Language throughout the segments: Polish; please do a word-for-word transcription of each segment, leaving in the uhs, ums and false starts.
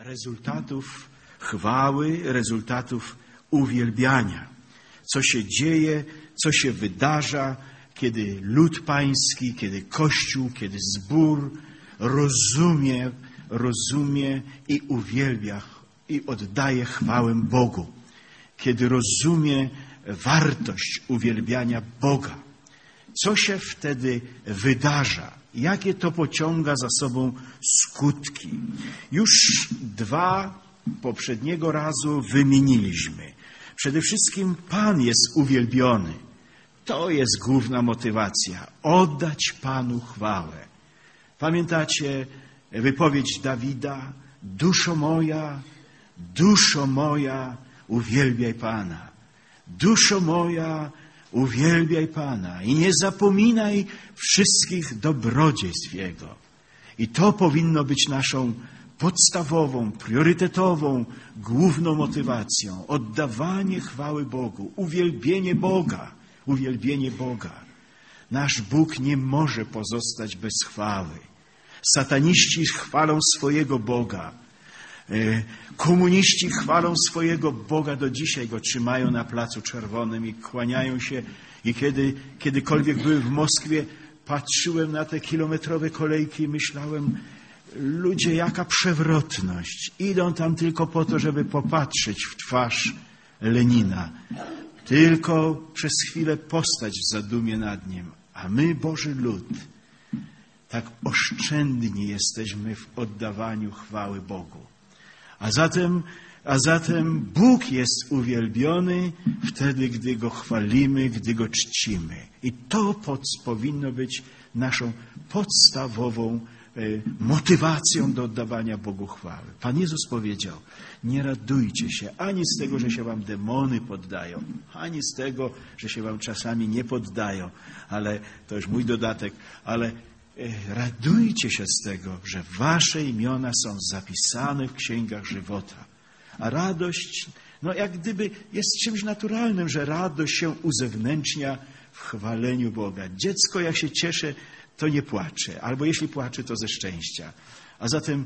rezultatów chwały, rezultatów uwielbiania. Co się dzieje, co się wydarza, kiedy lud pański, kiedy Kościół, kiedy zbór rozumie, rozumie i uwielbia i oddaje chwałę Bogu. Kiedy rozumie wartość uwielbiania Boga. Co się wtedy wydarza? Jakie to pociąga za sobą skutki? Już dwa poprzedniego razu wymieniliśmy. Przede wszystkim Pan jest uwielbiony. To jest główna motywacja. Oddać Panu chwałę. Pamiętacie wypowiedź Dawida? Duszo moja, duszo moja, uwielbiaj Pana. Duszo moja, uwielbiaj Pana i nie zapominaj wszystkich dobrodziejstw Jego. I to powinno być naszą podstawową, priorytetową, główną motywacją. Oddawanie chwały Bogu, uwielbienie Boga, uwielbienie Boga. Nasz Bóg nie może pozostać bez chwały. Sataniści chwalą swojego Boga. Komuniści chwalą swojego Boga, do dzisiaj go trzymają na Placu Czerwonym i kłaniają się. I kiedy kiedykolwiek byłem w Moskwie, patrzyłem na te kilometrowe kolejki i myślałem, ludzie, jaka przewrotność. Idą tam tylko po to, żeby popatrzeć w twarz Lenina. Tylko przez chwilę postać w zadumie nad nim. A my, Boży lud, tak oszczędni jesteśmy w oddawaniu chwały Bogu. A zatem, a zatem Bóg jest uwielbiony wtedy, gdy Go chwalimy, gdy Go czcimy. I to pod, powinno być naszą podstawową e, motywacją do oddawania Bogu chwały. Pan Jezus powiedział, nie radujcie się ani z tego, że się wam demony poddają, ani z tego, że się wam czasami nie poddają, ale to już mój dodatek, ale radujcie się z tego, że wasze imiona są zapisane w księgach żywota. A radość, no jak gdyby jest czymś naturalnym, że radość się uzewnętrznia w chwaleniu Boga. Dziecko jak się cieszy, to nie płacze, albo jeśli płacze, to ze szczęścia. A zatem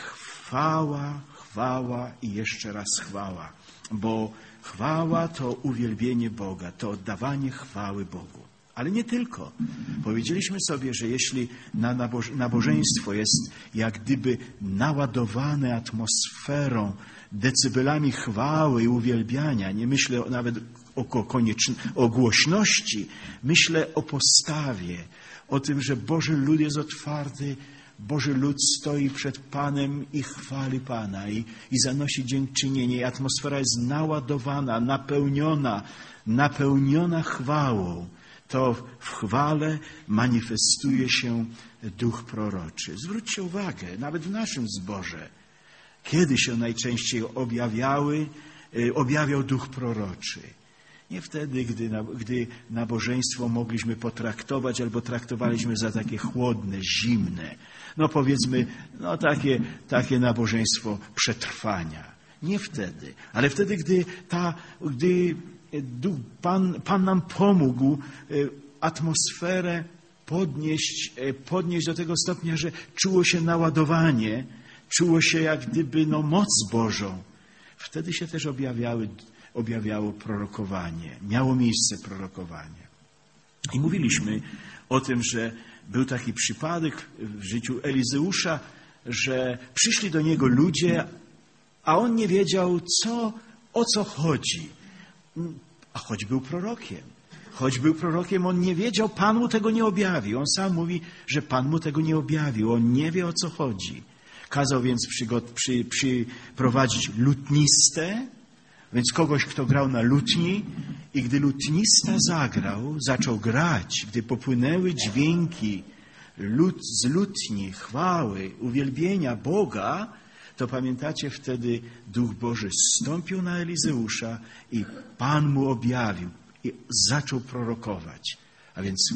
chwała, chwała i jeszcze raz chwała. Bo chwała to uwielbienie Boga, to oddawanie chwały Bogu. Ale nie tylko. Powiedzieliśmy sobie, że jeśli na naboż- nabożeństwo jest jak gdyby naładowane atmosferą, decybelami chwały i uwielbiania, nie myślę nawet o, konieczn- o głośności, myślę o postawie, o tym, że Boży lud jest otwarty, Boży lud stoi przed Panem i chwali Pana i, i zanosi dziękczynienie. I atmosfera jest naładowana, napełniona, napełniona chwałą. To w chwale manifestuje się duch proroczy. Zwróćcie uwagę, nawet w naszym zborze, kiedy się najczęściej objawiały, objawiał duch proroczy. Nie wtedy, gdy, gdy nabożeństwo mogliśmy potraktować albo traktowaliśmy za takie chłodne, zimne. No powiedzmy, no takie, takie nabożeństwo przetrwania. Nie wtedy, ale wtedy, gdy ta, gdy Pan, Pan nam pomógł atmosferę podnieść, podnieść do tego stopnia, że czuło się naładowanie, czuło się jak gdyby no, moc Bożą. Wtedy się też objawiały, objawiało prorokowanie. Miało miejsce prorokowanie. I mówiliśmy o tym, że był taki przypadek w życiu Elizeusza, że przyszli do niego ludzie, a on nie wiedział, co, o co chodzi. A choć był prorokiem, choć był prorokiem, on nie wiedział, Pan mu tego nie objawił. On sam mówi, że Pan mu tego nie objawił. On nie wie, o co chodzi. Kazał więc przygot, przy, przyprowadzić lutnistę, więc kogoś, kto grał na lutni. I gdy lutnista zagrał, zaczął grać, gdy popłynęły dźwięki lut, z lutni, chwały, uwielbienia Boga, to pamiętacie, wtedy Duch Boży zstąpił na Elizeusza i Pan mu objawił i zaczął prorokować. A więc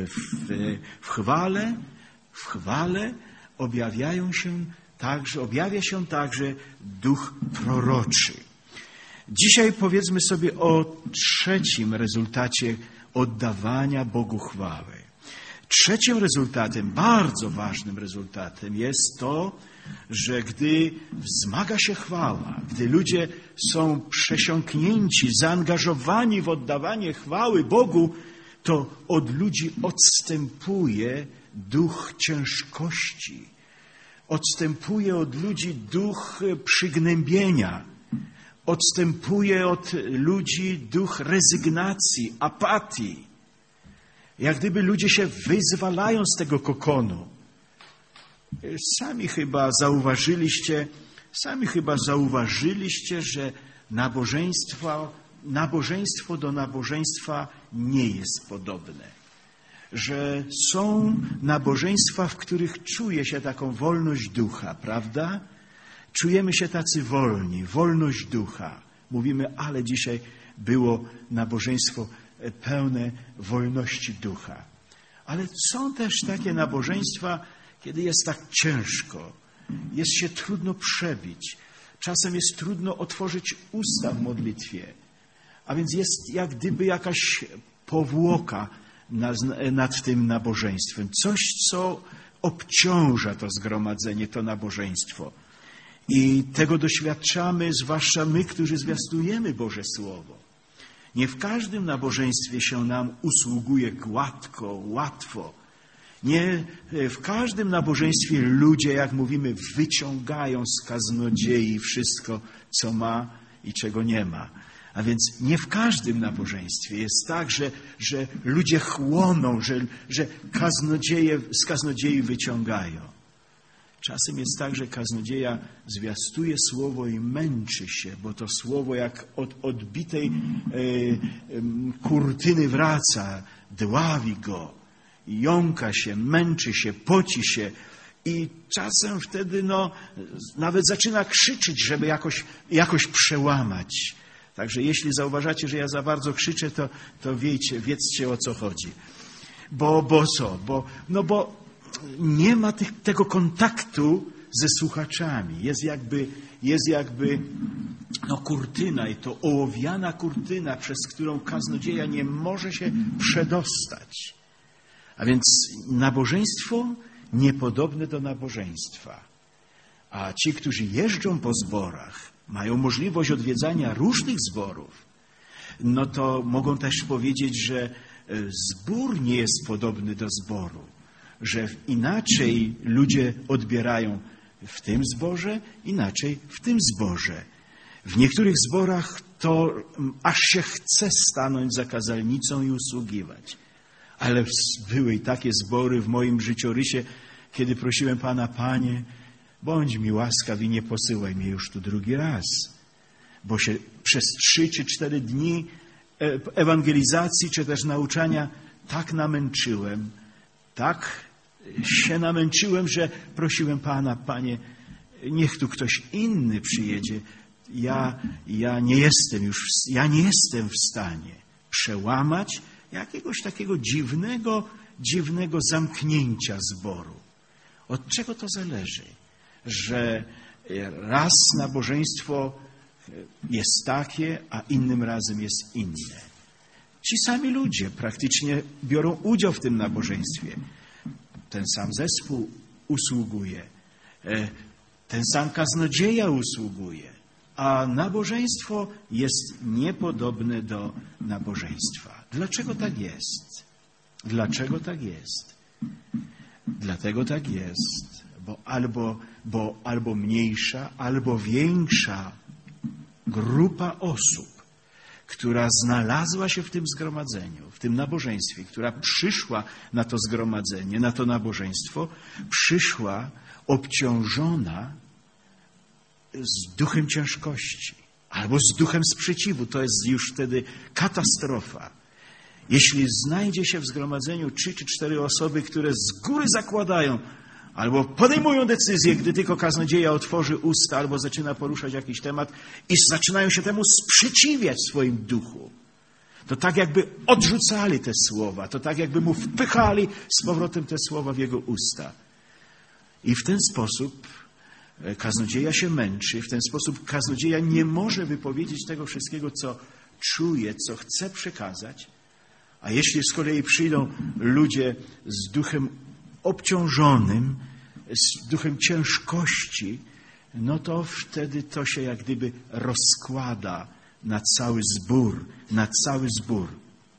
w, w chwale, w chwale objawiają się także, objawia się także duch proroczy. Dzisiaj powiedzmy sobie o trzecim rezultacie oddawania Bogu chwały. Trzecim rezultatem, bardzo ważnym rezultatem jest to, że gdy wzmaga się chwała, gdy ludzie są przesiąknięci, zaangażowani w oddawanie chwały Bogu, to od ludzi odstępuje duch ciężkości. Odstępuje od ludzi duch przygnębienia. Odstępuje od ludzi duch rezygnacji, apatii. Jak gdyby ludzie się wyzwalają z tego kokonu. Sami chyba zauważyliście, sami chyba zauważyliście, że nabożeństwo, nabożeństwo do nabożeństwa nie jest podobne. Że są nabożeństwa, w których czuje się taką wolność ducha, prawda? Czujemy się tacy wolni, wolność ducha. Mówimy, ale dzisiaj było nabożeństwo pełne wolności ducha. Ale są też takie nabożeństwa, kiedy jest tak ciężko, jest się trudno przebić. Czasem jest trudno otworzyć usta w modlitwie. A więc jest jak gdyby jakaś powłoka nad, nad tym nabożeństwem. Coś, co obciąża to zgromadzenie, to nabożeństwo. I tego doświadczamy, zwłaszcza my, którzy zwiastujemy Boże Słowo. Nie w każdym nabożeństwie się nam usługuje gładko, łatwo. Nie w każdym nabożeństwie ludzie, jak mówimy, wyciągają z kaznodziei wszystko, co ma i czego nie ma. A więc nie w każdym nabożeństwie jest tak, że, że ludzie chłoną, że, że kaznodzieje, z kaznodziei wyciągają. Czasem jest tak, że kaznodzieja zwiastuje słowo i męczy się, bo to słowo jak od odbitej e, e, kurtyny wraca, dławi go, jąka się, męczy się, poci się i czasem wtedy no, nawet zaczyna krzyczeć, żeby jakoś, jakoś przełamać. Także jeśli zauważacie, że ja za bardzo krzyczę, to, to wiecie, wiedzcie, o co chodzi. Bo, bo co? Bo, no bo nie ma tych, tego kontaktu ze słuchaczami. Jest jakby, jest jakby no, kurtyna i to ołowiana kurtyna, przez którą kaznodzieja nie może się przedostać. A więc nabożeństwo niepodobne do nabożeństwa. A ci, którzy jeżdżą po zborach, mają możliwość odwiedzania różnych zborów, no to mogą też powiedzieć, że zbór nie jest podobny do zboru, że inaczej ludzie odbierają w tym zborze, inaczej w tym zborze. W niektórych zborach to aż się chce stanąć za kazalnicą i usługiwać. Ale były i takie zbory w moim życiorysie, kiedy prosiłem Pana, Panie, bądź mi łaskaw i nie posyłaj mnie już tu drugi raz. Bo się przez trzy czy cztery dni ewangelizacji, czy też nauczania tak namęczyłem, tak się namęczyłem, że prosiłem Pana, Panie, niech tu ktoś inny przyjedzie. Ja, ja nie jestem już, ja nie jestem w stanie przełamać jakiegoś takiego dziwnego, dziwnego zamknięcia zboru. Od czego to zależy? Że raz nabożeństwo jest takie, a innym razem jest inne. Ci sami ludzie praktycznie biorą udział w tym nabożeństwie. Ten sam zespół usługuje, ten sam kaznodzieja usługuje, a nabożeństwo jest niepodobne do nabożeństwa. Dlaczego tak jest? Dlaczego tak jest? Dlatego tak jest, bo albo, bo albo mniejsza, albo większa grupa osób, która znalazła się w tym zgromadzeniu, w tym nabożeństwie, która przyszła na to zgromadzenie, na to nabożeństwo, przyszła obciążona z duchem ciężkości albo z duchem sprzeciwu. To jest już wtedy katastrofa. Jeśli znajdzie się w zgromadzeniu trzy czy cztery osoby, które z góry zakładają albo podejmują decyzję, gdy tylko kaznodzieja otworzy usta albo zaczyna poruszać jakiś temat i zaczynają się temu sprzeciwiać w swoim duchu, to tak jakby odrzucali te słowa, to tak jakby mu wpychali z powrotem te słowa w jego usta. I w ten sposób kaznodzieja się męczy, w ten sposób kaznodzieja nie może wypowiedzieć tego wszystkiego, co czuje, co chce przekazać. A jeśli z kolei przyjdą ludzie z duchem obciążonym, z duchem ciężkości, no to wtedy to się jak gdyby rozkłada na cały zbór, na cały zbór.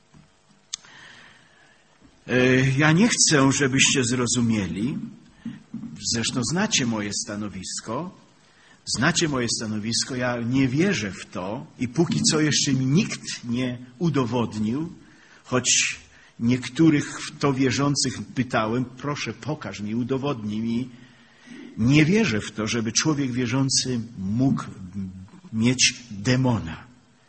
Ja nie chcę, żebyście zrozumieli, zresztą znacie moje stanowisko, znacie moje stanowisko, ja nie wierzę w to i póki co jeszcze mi nikt nie udowodnił, choć niektórych w to wierzących pytałem, proszę pokaż mi, udowodnij mi. Nie wierzę w to, żeby człowiek wierzący mógł mieć demona.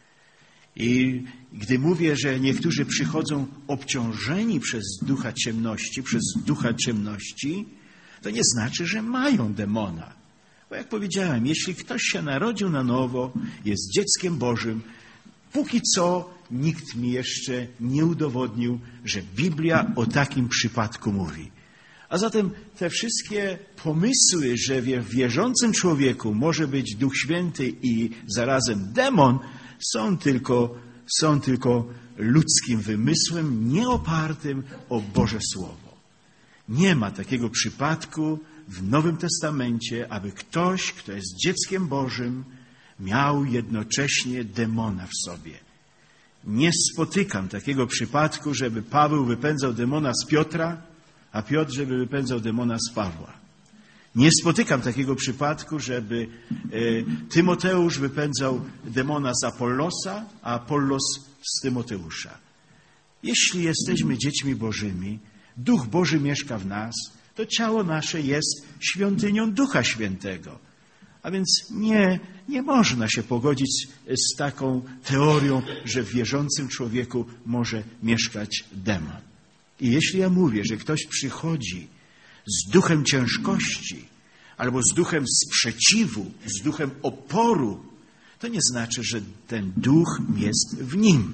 I gdy mówię, że niektórzy przychodzą obciążeni przez ducha ciemności, przez ducha ciemności, to nie znaczy, że mają demona. Bo jak powiedziałem, jeśli ktoś się narodził na nowo, jest dzieckiem Bożym, póki co nikt mi jeszcze nie udowodnił, że Biblia o takim przypadku mówi. A zatem te wszystkie pomysły, że w wierzącym człowieku może być Duch Święty i zarazem demon, są tylko, są tylko ludzkim wymysłem, nie opartym o Boże Słowo. Nie ma takiego przypadku w Nowym Testamencie, aby ktoś, kto jest dzieckiem Bożym, miał jednocześnie demona w sobie. Nie spotykam takiego przypadku, żeby Paweł wypędzał demona z Piotra, a Piotr, żeby wypędzał demona z Pawła. Nie spotykam takiego przypadku, żeby e, Tymoteusz wypędzał demona z Apollosa, a Apollos z Tymoteusza. Jeśli jesteśmy dziećmi Bożymi, Duch Boży mieszka w nas, to ciało nasze jest świątynią Ducha Świętego. A więc nie, nie można się pogodzić z taką teorią, że w wierzącym człowieku może mieszkać demon. I jeśli ja mówię, że ktoś przychodzi z duchem ciężkości albo z duchem sprzeciwu, z duchem oporu, to nie znaczy, że ten duch jest w nim.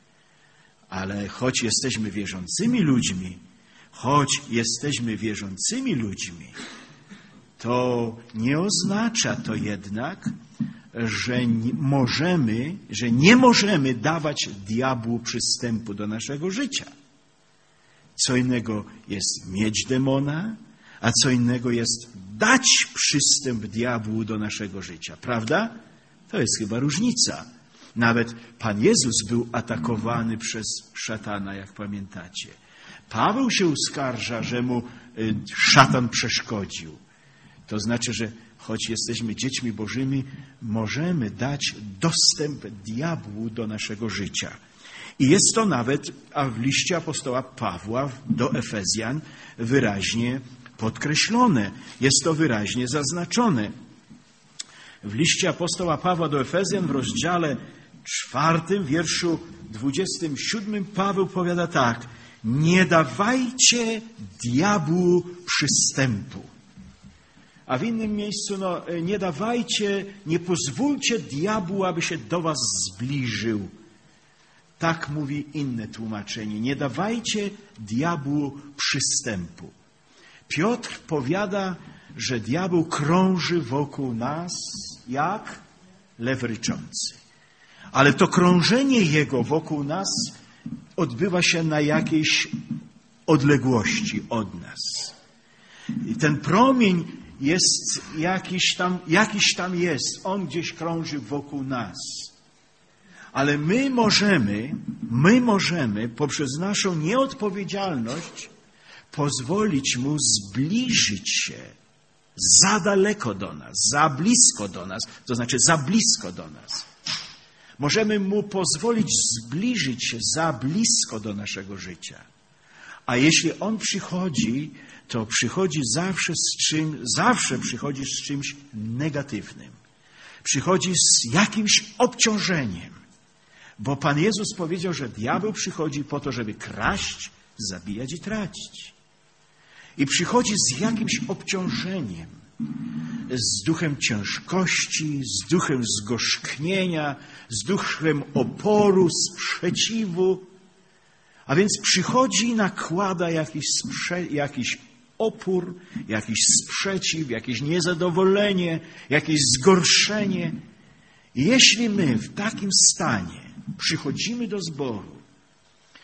Ale choć jesteśmy wierzącymi ludźmi, choć jesteśmy wierzącymi ludźmi, to nie oznacza to jednak, że nie możemy, że nie możemy dawać diabłu przystępu do naszego życia. Co innego jest mieć demona, a co innego jest dać przystęp diabłu do naszego życia. Prawda? To jest chyba różnica. Nawet Pan Jezus był atakowany przez szatana, jak pamiętacie. Paweł się uskarża, że mu szatan przeszkodził. To znaczy, że choć jesteśmy dziećmi Bożymi, możemy dać dostęp diabłu do naszego życia. I jest to nawet, a w liście apostoła Pawła do Efezjan wyraźnie podkreślone. Jest to wyraźnie zaznaczone. W liście apostoła Pawła do Efezjan w rozdziale czwartym, wierszu dwudziestym siódmym Paweł powiada tak: nie dawajcie diabłu przystępu. A w innym miejscu, no, nie dawajcie, nie pozwólcie diabłu, aby się do was zbliżył. Tak mówi inne tłumaczenie. Nie dawajcie diabłu przystępu. Piotr powiada, że diabeł krąży wokół nas jak lew ryczący. Ale to krążenie jego wokół nas odbywa się na jakiejś odległości od nas. I ten promień jest jakiś tam, jakiś tam jest. On gdzieś krąży wokół nas. Ale my możemy, my możemy poprzez naszą nieodpowiedzialność pozwolić mu zbliżyć się za daleko do nas, za blisko do nas, to znaczy za blisko do nas. Możemy mu pozwolić zbliżyć się za blisko do naszego życia. A jeśli on przychodzi, to przychodzi zawsze z czym, zawsze przychodzi z czymś negatywnym. Przychodzi z jakimś obciążeniem. Bo Pan Jezus powiedział, że diabeł przychodzi po to, żeby kraść, zabijać i tracić. I przychodzi z jakimś obciążeniem, z duchem ciężkości, z duchem zgorzknienia, z duchem oporu, sprzeciwu. A więc przychodzi i nakłada jakiś, sprze- jakiś opór, jakiś sprzeciw, jakieś niezadowolenie, jakieś zgorszenie. I jeśli my w takim stanie przychodzimy do zboru,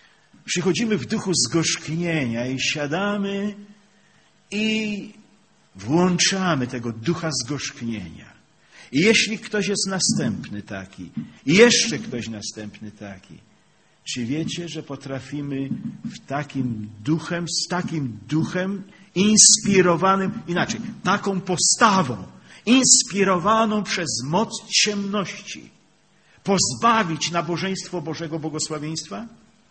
przychodzimy w duchu zgorzknienia i siadamy i włączamy tego ducha zgorzknienia. I jeśli ktoś jest następny taki, i jeszcze ktoś następny taki, czy wiecie, że potrafimy w takim duchem, z takim duchem inspirowanym, inaczej, taką postawą, inspirowaną przez moc ciemności, pozbawić nabożeństwo Bożego błogosławieństwa?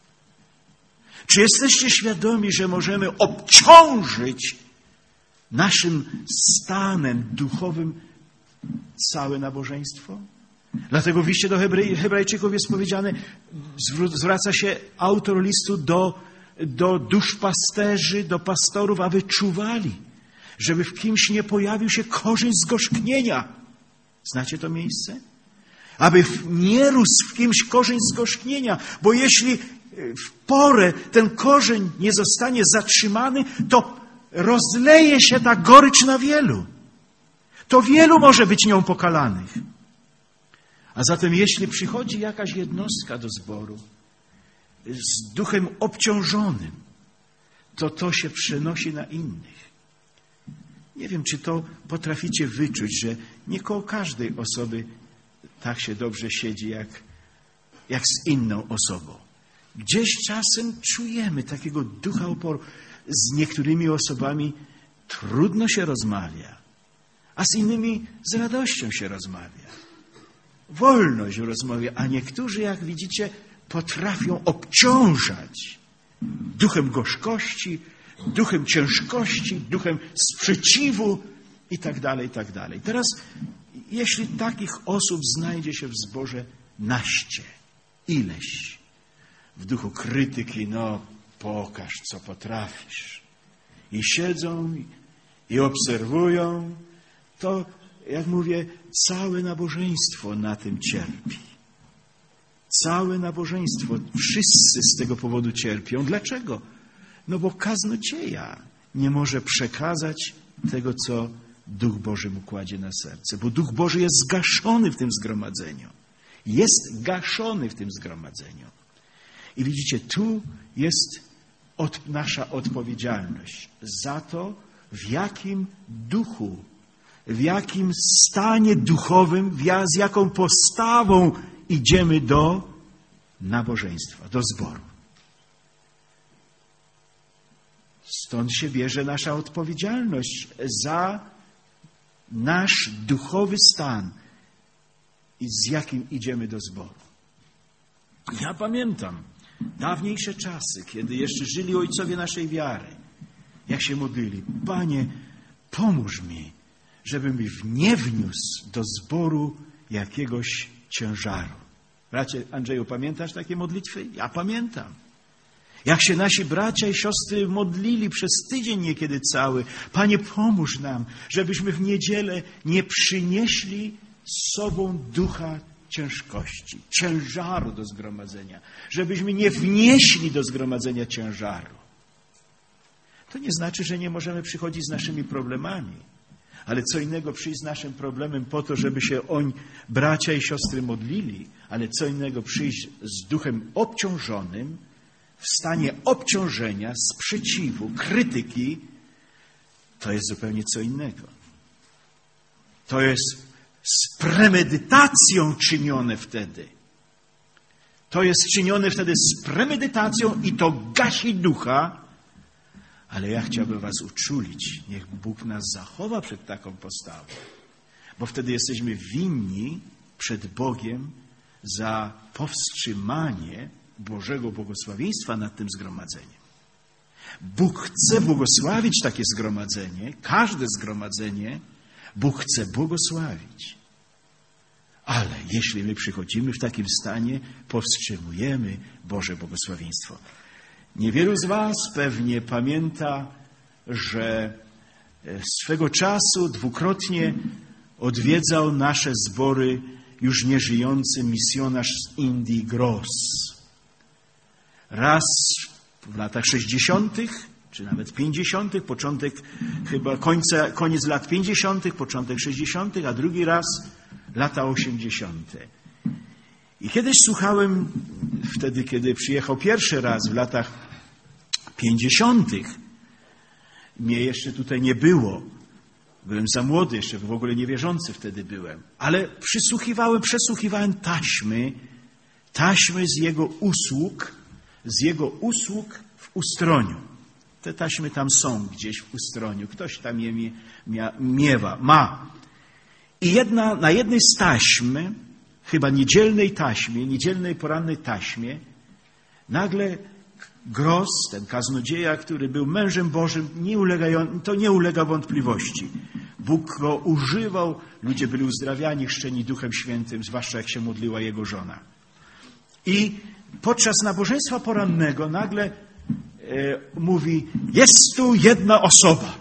Czy jesteście świadomi, że możemy obciążyć naszym stanem duchowym całe nabożeństwo? Dlatego w liście do Hebrej, Hebrajczyków jest powiedziane, zwraca się autor listu do, do duszpasterzy, do pastorów, aby czuwali, żeby w kimś nie pojawił się korzeń zgorzknienia. Znacie to miejsce? Aby nie rósł w kimś korzeń zgorzknienia, bo jeśli w porę ten korzeń nie zostanie zatrzymany, to rozleje się ta gorycz na wielu. To wielu może być nią pokalanych. A zatem jeśli przychodzi jakaś jednostka do zboru z duchem obciążonym, to to się przenosi na innych. Nie wiem, czy to potraficie wyczuć, że nie koło każdej osoby tak się dobrze siedzi, jak, jak z inną osobą. Gdzieś czasem czujemy takiego ducha oporu. Z niektórymi osobami trudno się rozmawia, a z innymi z radością się rozmawia. Wolność rozmawia, a niektórzy, jak widzicie, potrafią obciążać duchem gorzkości, duchem ciężkości, duchem sprzeciwu i tak dalej, i tak dalej. Teraz, jeśli takich osób znajdzie się w zborze naście, ileś, w duchu krytyki, no pokaż, co potrafisz. I siedzą i obserwują, to, jak mówię, całe nabożeństwo na tym cierpi. Całe nabożeństwo, wszyscy z tego powodu cierpią. Dlaczego? No bo kaznodzieja nie może przekazać tego, co Duch Boży mu kładzie na serce. Bo Duch Boży jest zgaszony w tym zgromadzeniu. Jest gaszony w tym zgromadzeniu. I widzicie, tu jest od, nasza odpowiedzialność za to, w jakim duchu, w jakim stanie duchowym, z jaką postawą idziemy do nabożeństwa, do zboru. Stąd się bierze nasza odpowiedzialność za nasz duchowy stan i z jakim idziemy do zboru. Ja pamiętam dawniejsze czasy, kiedy jeszcze żyli ojcowie naszej wiary, jak się modlili. Panie, pomóż mi, żebym nie wniósł do zboru jakiegoś ciężaru. Bracie Andrzeju, pamiętasz takie modlitwy? Ja pamiętam. Jak się nasi bracia i siostry modlili przez tydzień niekiedy cały. Panie, pomóż nam, żebyśmy w niedzielę nie przynieśli z sobą ducha ciężkości, ciężaru do zgromadzenia. Żebyśmy nie wnieśli do zgromadzenia ciężaru. To nie znaczy, że nie możemy przychodzić z naszymi problemami. Ale co innego przyjść z naszym problemem po to, żeby się oń bracia i siostry modlili, ale co innego przyjść z duchem obciążonym, w stanie obciążenia, sprzeciwu, krytyki, to jest zupełnie co innego. To jest z premedytacją czynione wtedy. To jest czynione wtedy z premedytacją i to gasi ducha. Ale ja chciałbym was uczulić. Niech Bóg nas zachowa przed taką postawą. Bo wtedy jesteśmy winni przed Bogiem za powstrzymanie Bożego błogosławieństwa nad tym zgromadzeniem. Bóg chce błogosławić takie zgromadzenie, każde zgromadzenie, Bóg chce błogosławić. Ale jeśli my przychodzimy w takim stanie, powstrzymujemy Boże błogosławieństwo. Niewielu z was pewnie pamięta, że swego czasu dwukrotnie odwiedzał nasze zbory już nieżyjący misjonarz z Indii Gross. Raz w latach sześćdziesiątych, czy nawet pięćdziesiątych, początek chyba końca, koniec lat pięćdziesiątych, początek sześćdziesiątych, a drugi raz lata osiemdziesiąte. I kiedyś słuchałem, wtedy kiedy przyjechał pierwszy raz w latach pięćdziesiątych, mnie jeszcze tutaj nie było, Byłem za młody, jeszcze w ogóle niewierzący wtedy byłem. Ale przysłuchiwałem, przesłuchiwałem taśmy, taśmy z jego usług, z jego usług w Ustroniu. Te taśmy tam są gdzieś w Ustroniu. Ktoś tam je mie, mia, miewa, ma. I jedna, na jednej z taśm, chyba niedzielnej taśmie, niedzielnej porannej taśmie, nagle Gross, ten kaznodzieja, który był mężem Bożym, nie ulega, to nie ulega wątpliwości. Bóg go używał, ludzie byli uzdrawiani, chrzczeni Duchem Świętym, zwłaszcza jak się modliła jego żona. I podczas nabożeństwa porannego nagle e, mówi, jest tu jedna osoba,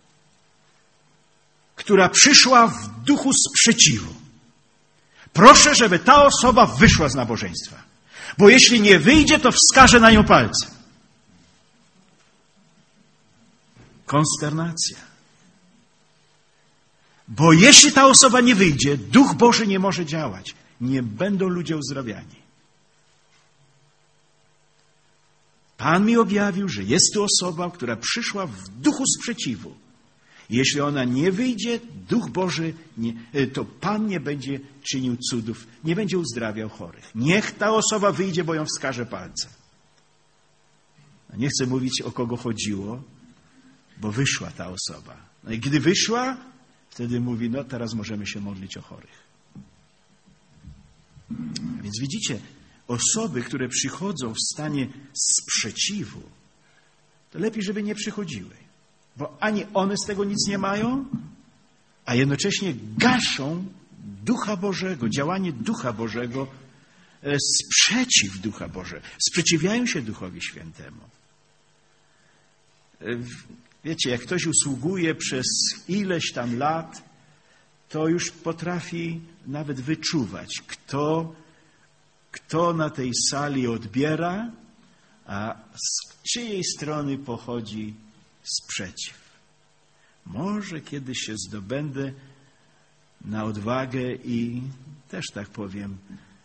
która przyszła w duchu sprzeciwu. Proszę, żeby ta osoba wyszła z nabożeństwa. Bo jeśli nie wyjdzie, to wskażę na nią palcem. Konsternacja. Bo jeśli ta osoba nie wyjdzie, Duch Boży nie może działać. Nie będą ludzie uzdrawiani. Pan mi objawił, że jest tu osoba, która przyszła w duchu sprzeciwu. Jeśli ona nie wyjdzie, Duch Boży, nie, to Pan nie będzie czynił cudów, nie będzie uzdrawiał chorych. Niech ta osoba wyjdzie, bo ją wskaże palcem. Nie chcę mówić, o kogo chodziło, bo wyszła ta osoba. No i gdy wyszła, wtedy mówi, no teraz możemy się modlić o chorych. A więc widzicie, osoby, które przychodzą w stanie sprzeciwu, to lepiej, żeby nie przychodziły. Bo ani one z tego nic nie mają, a jednocześnie gaszą Ducha Bożego, działanie Ducha Bożego, sprzeciw Ducha Bożego. Sprzeciwiają się Duchowi Świętemu. Wiecie, jak ktoś usługuje przez ileś tam lat, to już potrafi nawet wyczuwać, kto, kto na tej sali odbiera, a z czyjej strony pochodzi sprzeciw. Może kiedyś się zdobędę na odwagę i też tak powiem,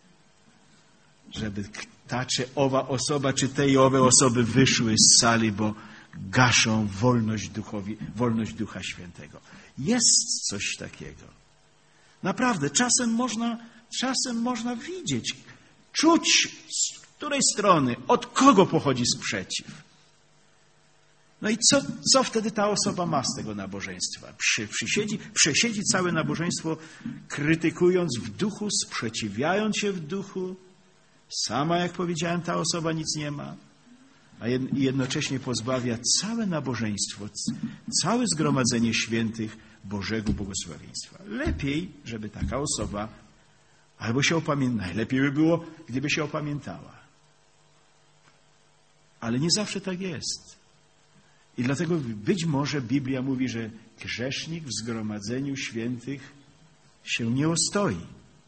żeby ta czy owa osoba, czy te i owe osoby wyszły z sali, bo gaszą wolność, duchowi, wolność Ducha Świętego. Jest coś takiego. Naprawdę, czasem można, czasem można widzieć, czuć, z której strony, od kogo pochodzi sprzeciw. No i co, co wtedy ta osoba ma z tego nabożeństwa? Przy, przysiedzi, przesiedzi całe nabożeństwo, krytykując w duchu, sprzeciwiając się w duchu. Sama, jak powiedziałem, ta osoba nic nie ma. A jednocześnie pozbawia całe nabożeństwo, całe zgromadzenie świętych Bożego błogosławieństwa. Lepiej, żeby taka osoba albo się opamiętała. Najlepiej by było, gdyby się opamiętała. Ale nie zawsze tak jest. I dlatego być może Biblia mówi, że grzesznik w zgromadzeniu świętych się nie ostoi.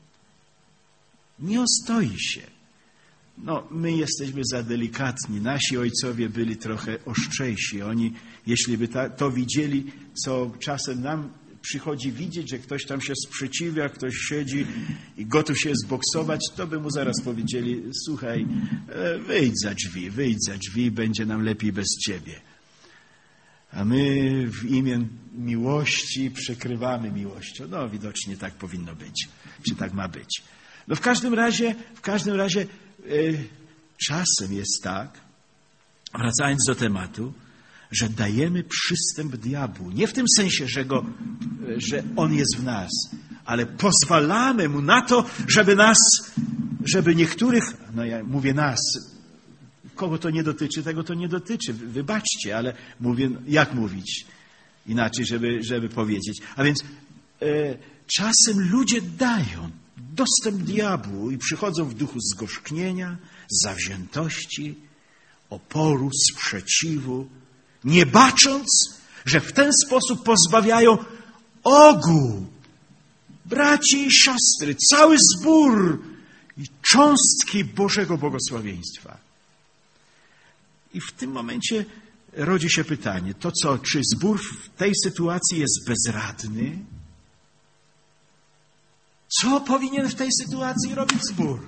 Nie ostoi się. No, my jesteśmy za delikatni. Nasi ojcowie byli trochę ostrzejsi. Oni, jeśli by ta, to widzieli, co czasem nam przychodzi widzieć, że ktoś tam się sprzeciwia, ktoś siedzi i gotów się zboksować, to by mu zaraz powiedzieli, słuchaj, wyjdź za drzwi, wyjdź za drzwi, będzie nam lepiej bez ciebie. A my w imię miłości przykrywamy miłością. No, widocznie tak powinno być. Czy tak ma być. No w każdym razie, w każdym razie yy, czasem jest tak, wracając do tematu, że dajemy przystęp diabłu. Nie w tym sensie, że, go, że on jest w nas, ale pozwalamy mu na to, żeby nas, żeby niektórych, no ja mówię nas, kogo to nie dotyczy, tego to nie dotyczy. Wybaczcie, ale mówię, jak mówić inaczej, żeby, żeby powiedzieć. A więc e, czasem ludzie dają dostęp diabłu i przychodzą w duchu zgorzknienia, zawziętości, oporu, sprzeciwu, nie bacząc, że w ten sposób pozbawiają ogół, braci i siostry, cały zbór i cząstki Bożego błogosławieństwa. I w tym momencie rodzi się pytanie, to co, czy zbór w tej sytuacji jest bezradny? Co powinien w tej sytuacji robić zbór?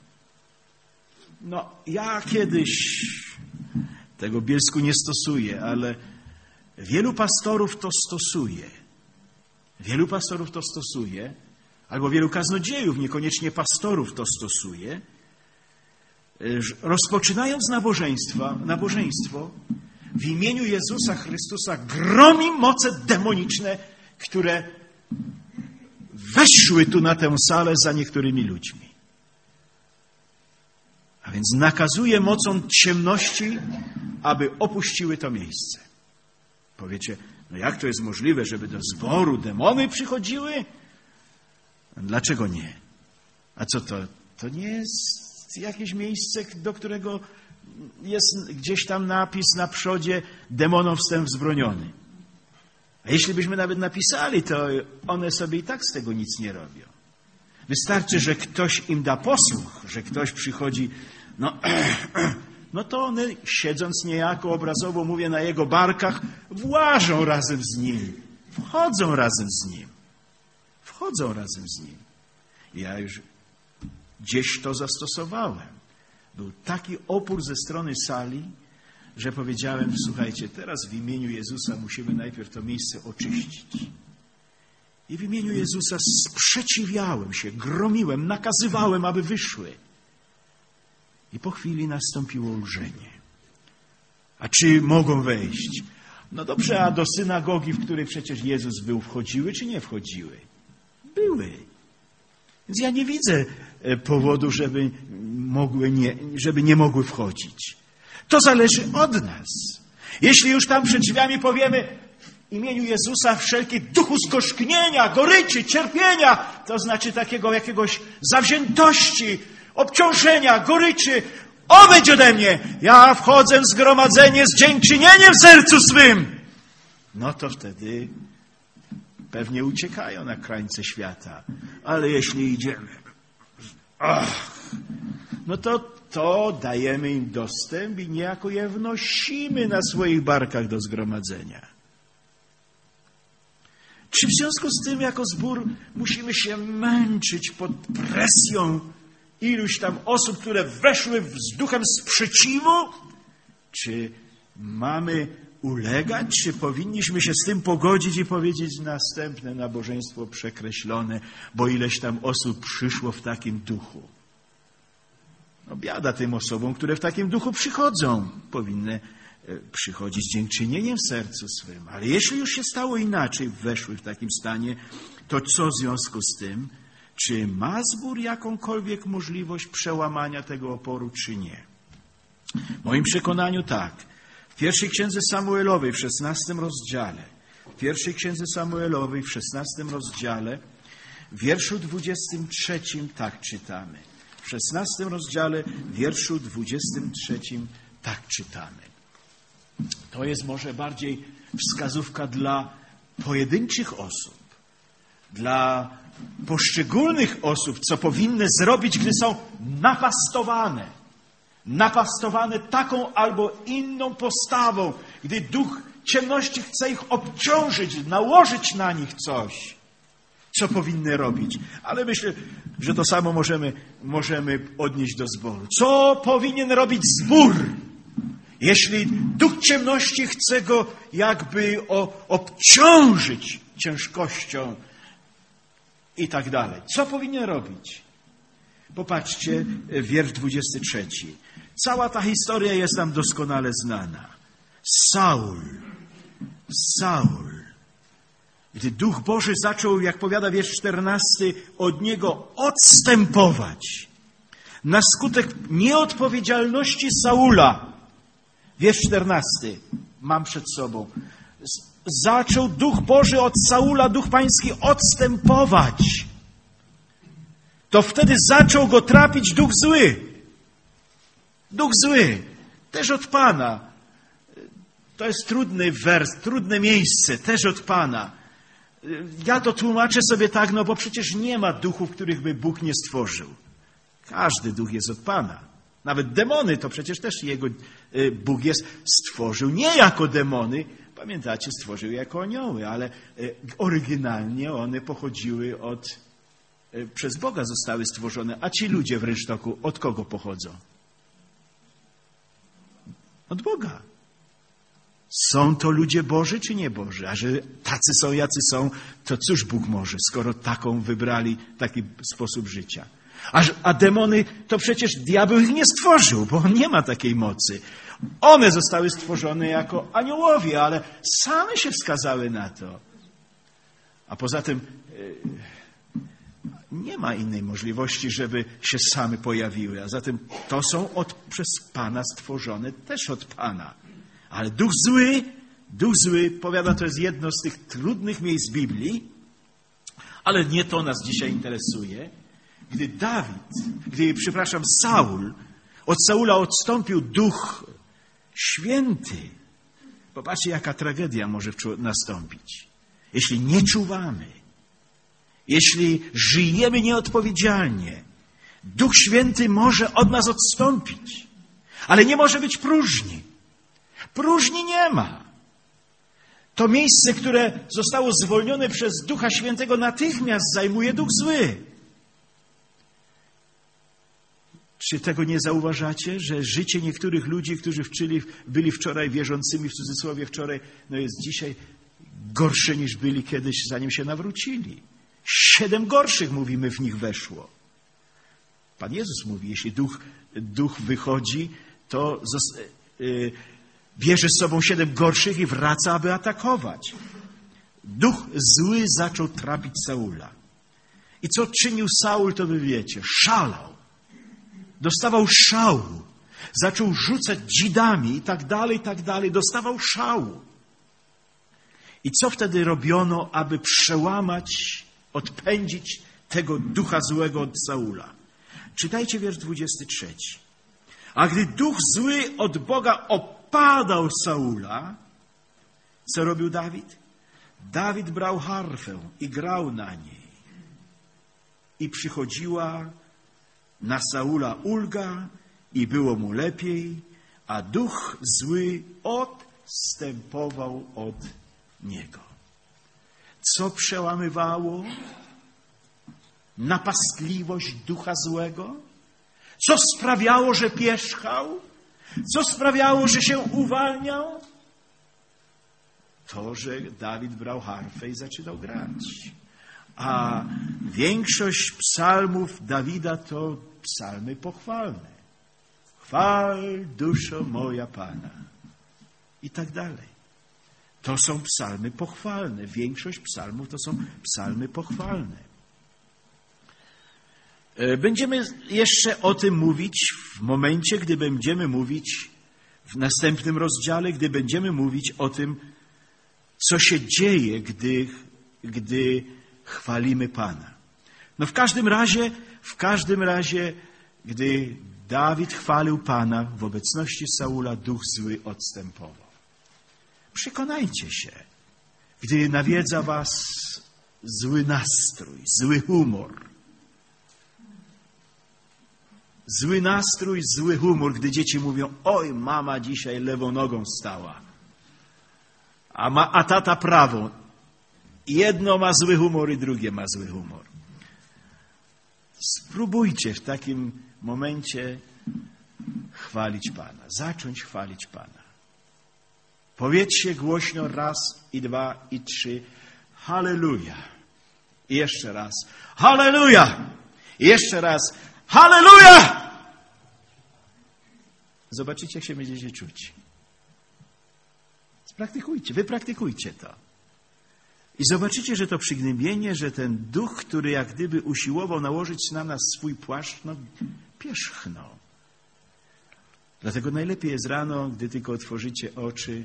No, ja kiedyś tego bielsku nie stosuję, ale wielu pastorów to stosuje. Wielu pastorów to stosuje, albo wielu kaznodziejów, niekoniecznie pastorów, to stosuje. Rozpoczynając nabożeństwa, nabożeństwo, w imieniu Jezusa Chrystusa gromi moce demoniczne, które weszły tu na tę salę za niektórymi ludźmi. A więc nakazuje mocą ciemności, aby opuściły to miejsce. Powiecie, no jak to jest możliwe, żeby do zboru demony przychodziły? Dlaczego nie? A co to? To nie jest jakieś miejsce, do którego jest gdzieś tam napis na przodzie demonom wstęp wzbroniony. A jeśli byśmy nawet napisali, to one sobie i tak z tego nic nie robią. Wystarczy, że ktoś im da posłuch, że ktoś przychodzi, no, no to one, siedząc niejako, obrazowo mówię, na jego barkach, włażą razem z nim, wchodzą razem z nim, wchodzą razem z nim. Ja już gdzieś to zastosowałem. Był taki opór ze strony sali, że powiedziałem, słuchajcie, teraz w imieniu Jezusa musimy najpierw to miejsce oczyścić. I w imieniu Jezusa sprzeciwiałem się, gromiłem, nakazywałem, aby wyszły. I po chwili nastąpiło lżenie. A czy mogą wejść? No dobrze, a do synagogi, w której przecież Jezus był, wchodziły czy nie wchodziły? Były. Więc ja nie widzę powodu, żeby mogły nie, żeby nie mogły wchodzić. To zależy od nas. Jeśli już tam przed drzwiami powiemy w imieniu Jezusa wszelkie duchu zgorzknienia, goryczy, cierpienia, to znaczy takiego jakiegoś zawziętości, obciążenia, goryczy, odejdź ode mnie, ja wchodzę w zgromadzenie z dziękczynieniem w sercu swym. No to wtedy pewnie uciekają na krańce świata. Ale jeśli idziemy, ach, no to to dajemy im dostęp i niejako je wnosimy na swoich barkach do zgromadzenia. Czy w związku z tym jako zbór musimy się męczyć pod presją iluś tam osób, które weszły z duchem sprzeciwu? Czy mamy ulegać? Czy powinniśmy się z tym pogodzić i powiedzieć następne nabożeństwo przekreślone, bo ileś tam osób przyszło w takim duchu? No biada tym osobom, które w takim duchu przychodzą. Powinny przychodzić z dziękczynieniem w sercu swym. Ale jeśli już się stało inaczej, weszły w takim stanie, to co w związku z tym? Czy ma zbór jakąkolwiek możliwość przełamania tego oporu, czy nie? W moim przekonaniu tak. W pierwszej księdze Samuelowej, w szesnastym rozdziale, w pierwszej księdze Samuelowej, w szesnastym rozdziale, w wierszu dwudziestym trzecim tak czytamy. W szesnastym rozdziale, w wierszu dwudziestym trzecim tak czytamy. To jest może bardziej wskazówka dla pojedynczych osób, dla poszczególnych osób, co powinny zrobić, gdy są napastowane. Napastowane taką albo inną postawą, gdy duch ciemności chce ich obciążyć, nałożyć na nich coś, co powinny robić. Ale myślę, że to samo możemy, możemy odnieść do zboru. Co powinien robić zbór, jeśli duch ciemności chce go jakby o, obciążyć ciężkością i tak dalej? Co powinien robić? Popatrzcie, wiersz dwudziesty trzeci. Cała ta historia jest nam doskonale znana. Saul, Saul, gdy Duch Boży zaczął, jak powiada wiersz czternasty, od niego odstępować na skutek nieodpowiedzialności Saula. Wiersz czternasty mam przed sobą. Zaczął Duch Boży od Saula, Duch Pański odstępować. To wtedy zaczął go trapić duch zły. Duch zły, też od Pana. To jest trudny wers, trudne miejsce, też od Pana. Ja to tłumaczę sobie tak, no bo przecież nie ma duchów, których by Bóg nie stworzył. Każdy duch jest od Pana. Nawet demony to przecież też jego Bóg jest, stworzył nie jako demony. Pamiętacie, stworzył je jako anioły, ale oryginalnie one pochodziły od, przez Boga zostały stworzone. A ci ludzie w rynsztoku od kogo pochodzą? Od Boga. Są to ludzie Boży czy nie Boży? A że tacy są, jacy są, to cóż Bóg może, skoro taką wybrali, taki sposób życia? A, a demony, to przecież diabeł ich nie stworzył, bo on nie ma takiej mocy. One zostały stworzone jako aniołowie, ale same się wskazały na to. A poza tym nie ma innej możliwości, żeby się same pojawiły. A zatem to są od, przez Pana stworzone też od Pana. Ale duch zły, duch zły, powiadam, to jest jedno z tych trudnych miejsc Biblii, ale nie to nas dzisiaj interesuje. Gdy Dawid, gdy, przepraszam, Saul, od Saula odstąpił Duch Święty. Popatrzcie, jaka tragedia może nastąpić. Jeśli nie czuwamy, jeśli żyjemy nieodpowiedzialnie, Duch Święty może od nas odstąpić, ale nie może być próżni. Próżni nie ma. To miejsce, które zostało zwolnione przez Ducha Świętego, natychmiast zajmuje duch zły. Czy tego nie zauważacie, że życie niektórych ludzi, którzy wczyli, byli wczoraj wierzącymi, w cudzysłowie wczoraj, no jest dzisiaj gorsze niż byli kiedyś, zanim się nawrócili. Siedem gorszych, mówimy, w nich weszło. Pan Jezus mówi, jeśli duch, duch wychodzi, to zos, yy, bierze z sobą siedem gorszych i wraca, aby atakować. Duch zły zaczął trapić Saula. I co czynił Saul, to wy wiecie, szalał. Dostawał szału. Zaczął rzucać dzidami i tak dalej, i tak dalej. Dostawał szału. I co wtedy robiono, aby przełamać, odpędzić tego ducha złego od Saula? Czytajcie wiersz dwudziesty trzeci. A gdy duch zły od Boga opadał Saula, co robił Dawid? Dawid brał harfę i grał na niej. I przychodziła na Saula ulga i było mu lepiej, a duch zły odstępował od niego. Co przełamywało napastliwość ducha złego? Co sprawiało, że pierzchał? Co sprawiało, że się uwalniał? To, że Dawid brał harfę i zaczynał grać. A większość psalmów Dawida to psalmy pochwalne. Chwal, duszo moja Pana. I tak dalej. To są psalmy pochwalne. Większość psalmów to są psalmy pochwalne. Będziemy jeszcze o tym mówić w momencie, gdy będziemy mówić w następnym rozdziale, gdy będziemy mówić o tym, co się dzieje, gdy, gdy chwalimy Pana. No w każdym razie, w każdym razie, gdy Dawid chwalił Pana w obecności Saula, duch zły odstępował. Przekonajcie się, gdy nawiedza was zły nastrój, zły humor, zły nastrój, zły humor, gdy dzieci mówią, oj, mama dzisiaj lewą nogą stała, a, ma, a tata prawą. Jedno ma zły humor i drugie ma zły humor. Spróbujcie w takim momencie chwalić Pana, zacząć chwalić Pana. Powiedzcie głośno raz i dwa i trzy. Halleluja. I jeszcze raz. Halleluja. I jeszcze raz. Halleluja. Zobaczycie, jak się będziecie czuć. Spraktykujcie, wypraktykujcie to. I zobaczycie, że to przygnębienie, że ten duch, który jak gdyby usiłował nałożyć na nas swój płaszcz, no pierzchnął. Dlatego najlepiej jest rano, gdy tylko otworzycie oczy,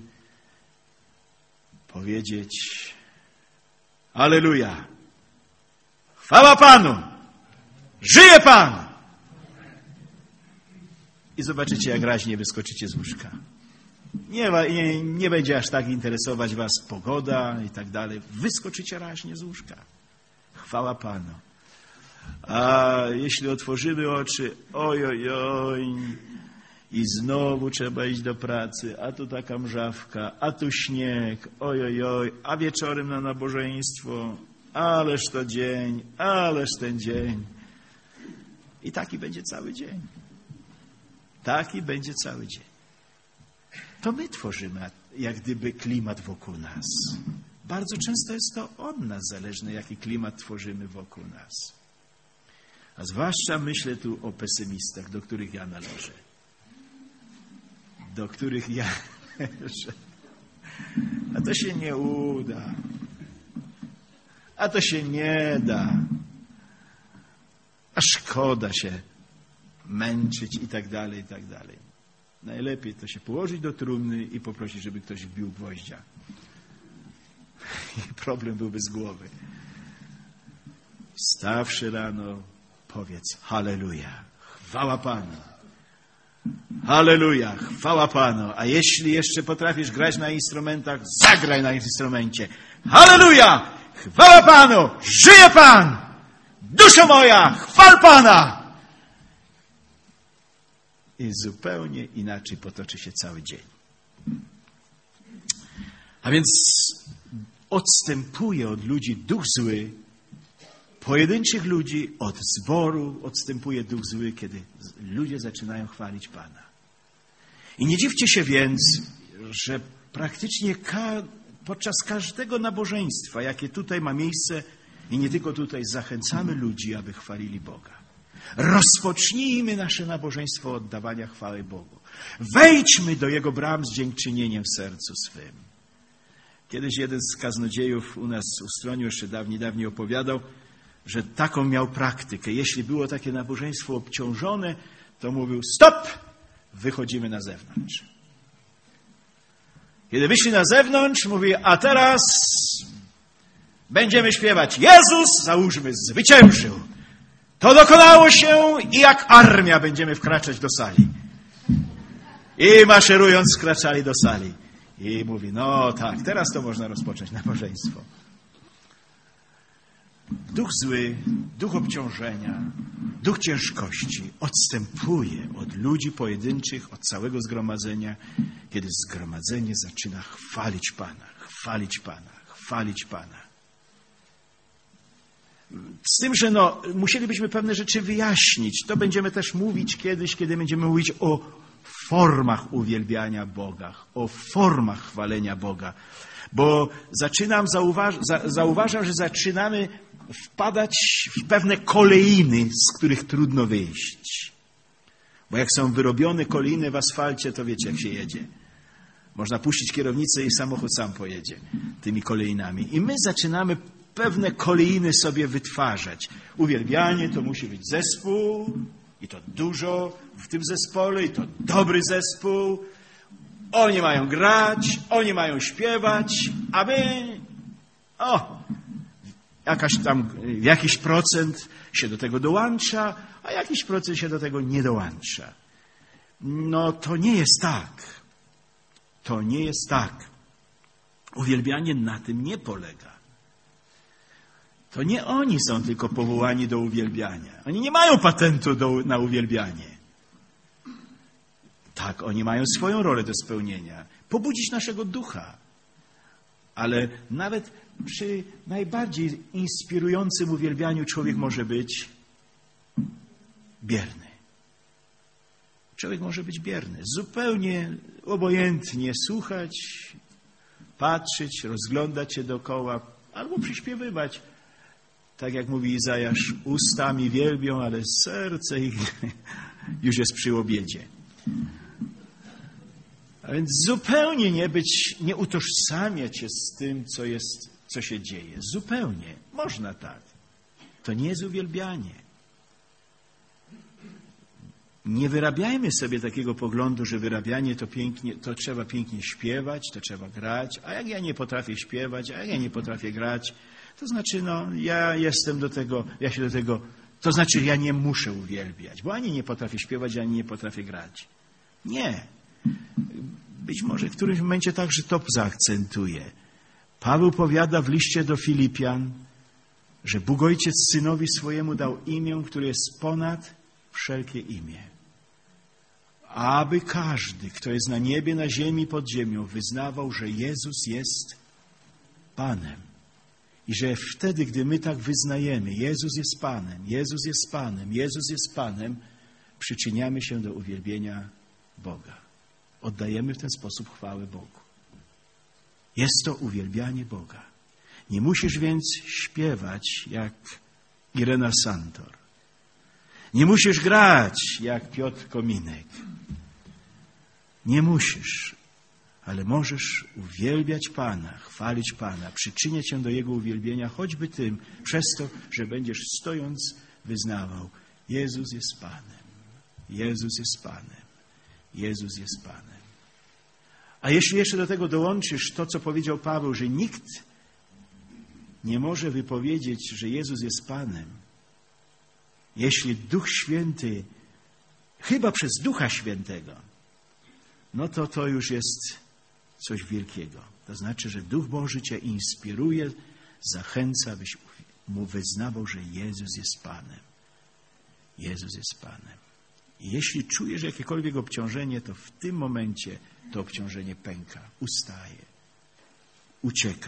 powiedzieć Alleluja! Chwała Panu! Żyje Pan! I zobaczycie, jak raźnie wyskoczycie z łóżka. Nie, nie, nie będzie aż tak interesować was pogoda i tak dalej. Wyskoczycie raźnie z łóżka. Chwała Panu. A jeśli otworzymy oczy, oj, oj, oj, i znowu trzeba iść do pracy, a tu taka mrzawka, a tu śnieg, oj, oj, oj, a wieczorem na nabożeństwo, ależ to dzień, ależ ten dzień. I taki będzie cały dzień. Taki będzie cały dzień. To my tworzymy jak gdyby klimat wokół nas. Bardzo często jest to od nas zależne, jaki klimat tworzymy wokół nas. A zwłaszcza myślę tu o pesymistach, do których ja należę. Do których ja należę. A to się nie uda. A to się nie da. A szkoda się męczyć i tak dalej, i tak dalej. Najlepiej to się położyć do trumny i poprosić, żeby ktoś wbił gwoździa. I problem byłby z głowy. Wstawszy rano, powiedz halleluja, chwała Panu. Halleluja, chwała Panu. A jeśli jeszcze potrafisz grać na instrumentach, zagraj na instrumencie. Halleluja, chwała Panu, żyje Pan. Duszo moja, chwal Pana. I zupełnie inaczej potoczy się cały dzień. A więc odstępuje od ludzi duch zły, pojedynczych ludzi od zboru odstępuje duch zły, kiedy ludzie zaczynają chwalić Pana. I nie dziwcie się więc, że praktycznie ka- podczas każdego nabożeństwa, jakie tutaj ma miejsce i nie tylko tutaj, zachęcamy ludzi, aby chwalili Boga. Rozpocznijmy nasze nabożeństwo od oddawania chwały Bogu. Wejdźmy do Jego bram z dziękczynieniem w sercu swym. Kiedyś jeden z kaznodziejów u nas u Stroniu jeszcze dawniej, dawniej opowiadał, że taką miał praktykę. Jeśli było takie nabożeństwo obciążone, to mówił stop, wychodzimy na zewnątrz. Kiedy wyszli na zewnątrz, mówi, a teraz będziemy śpiewać Jezus, załóżmy, zwyciężył. To dokonało się i jak armia będziemy wkraczać do sali. I maszerując wkraczali do sali. I mówi, no tak, teraz to można rozpocząć nabożeństwo. Duch zły, duch obciążenia, duch ciężkości odstępuje od ludzi pojedynczych, od całego zgromadzenia, kiedy zgromadzenie zaczyna chwalić Pana, chwalić Pana, chwalić Pana. Z tym, że no, musielibyśmy pewne rzeczy wyjaśnić. To będziemy też mówić kiedyś, kiedy będziemy mówić o formach uwielbiania Boga, o formach chwalenia Boga. Bo zaczynam, zauważ, za, zauważam, że zaczynamy wpadać w pewne kolejny, z których trudno wyjść. Bo jak są wyrobione kolejny w asfalcie, to wiecie, jak się jedzie. Można puścić kierownicę i samochód sam pojedzie tymi kolejnami. I my zaczynamy pewne kolejny sobie wytwarzać. Uwielbianie to musi być zespół i to dużo w tym zespole i to dobry zespół. Oni mają grać, oni mają śpiewać, a my o, jakaś tam, jakiś procent się do tego dołącza, a jakiś procent się do tego nie dołącza. No to nie jest tak. To nie jest tak. Uwielbianie na tym nie polega. To nie oni są tylko powołani do uwielbiania. Oni nie mają patentu do, na uwielbianie. Tak, oni mają swoją rolę do spełnienia. Pobudzić naszego ducha. Ale nawet przy najbardziej inspirującym uwielbianiu człowiek może być bierny. Człowiek może być bierny. Zupełnie obojętnie słuchać, patrzeć, rozglądać się dookoła albo przyśpiewywać. Tak jak mówi Izajasz, ustami wielbią, ale serce ich już jest przy obiedzie. A więc zupełnie nie być, nie utożsamiać się z tym, co jest, co się dzieje. Zupełnie. Można tak. To nie jest uwielbianie. Nie wyrabiajmy sobie takiego poglądu, że wyrabianie to pięknie, to trzeba pięknie śpiewać, to trzeba grać, a jak ja nie potrafię śpiewać, a jak ja nie potrafię grać, to znaczy, no, ja jestem do tego, ja się do tego, to znaczy, ja nie muszę uwielbiać, bo ani nie potrafię śpiewać, ani nie potrafię grać. Nie. Być może w którymś momencie także to zaakcentuje. Paweł powiada w liście do Filipian, że Bóg Ojciec Synowi swojemu dał imię, które jest ponad wszelkie imię. Aby każdy, kto jest na niebie, na ziemi, pod ziemią, wyznawał, że Jezus jest Panem. I że wtedy, gdy my tak wyznajemy, Jezus jest Panem, Jezus jest Panem, Jezus jest Panem, przyczyniamy się do uwielbienia Boga. Oddajemy w ten sposób chwałę Bogu. Jest to uwielbianie Boga. Nie musisz więc śpiewać jak Irena Santor. Nie musisz grać jak Piotr Kominek. Nie musisz, ale możesz uwielbiać Pana, chwalić Pana, przyczyniać się do Jego uwielbienia, choćby tym, przez to, że będziesz stojąc wyznawał: Jezus jest Panem, Jezus jest Panem, Jezus jest Panem. A jeśli jeszcze do tego dołączysz to, co powiedział Paweł, że nikt nie może wypowiedzieć, że Jezus jest Panem, jeśli Duch Święty, chyba przez Ducha Świętego, no to to już jest coś wielkiego. To znaczy, że Duch Boży cię inspiruje, zachęca, abyś mu wyznawał, że Jezus jest Panem. Jezus jest Panem. I jeśli czujesz jakiekolwiek obciążenie, to w tym momencie to obciążenie pęka, ustaje, ucieka.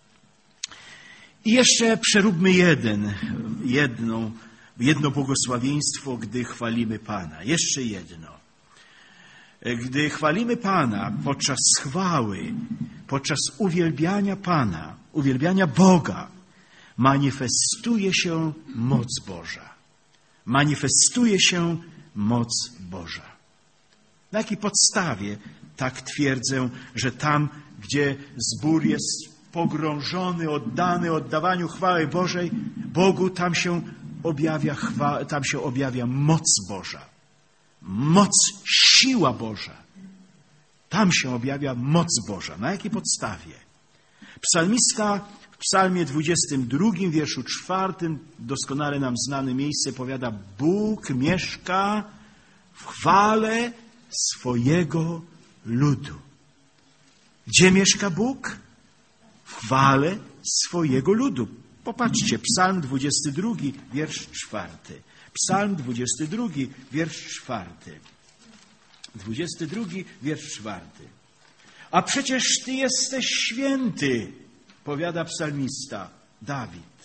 I jeszcze przeróbmy jeden, jedną, jedno błogosławieństwo, gdy chwalimy Pana. Jeszcze jedno. Gdy chwalimy Pana podczas chwały, podczas uwielbiania Pana, uwielbiania Boga, manifestuje się moc Boża. Manifestuje się moc Boża. Na jakiej podstawie tak twierdzę, że tam, gdzie zbór jest pogrążony, oddany oddawaniu chwały Bożej, Bogu, tam się objawia, chwa, tam się objawia moc Boża. Moc, siła Boża. Tam się objawia moc Boża. Na jakiej podstawie? Psalmista w psalmie dwudziestym drugim, wierszu czwartym, doskonale nam znane miejsce, powiada: Bóg mieszka w chwale swojego ludu. Gdzie mieszka Bóg? W chwale swojego ludu. Popatrzcie, psalm dwudziesty drugi, wiersz czwarty. Psalm dwudziesty drugi, wiersz czwarty. dwudziesty drugi, wiersz czwarty. A przecież Ty jesteś święty, powiada psalmista Dawid.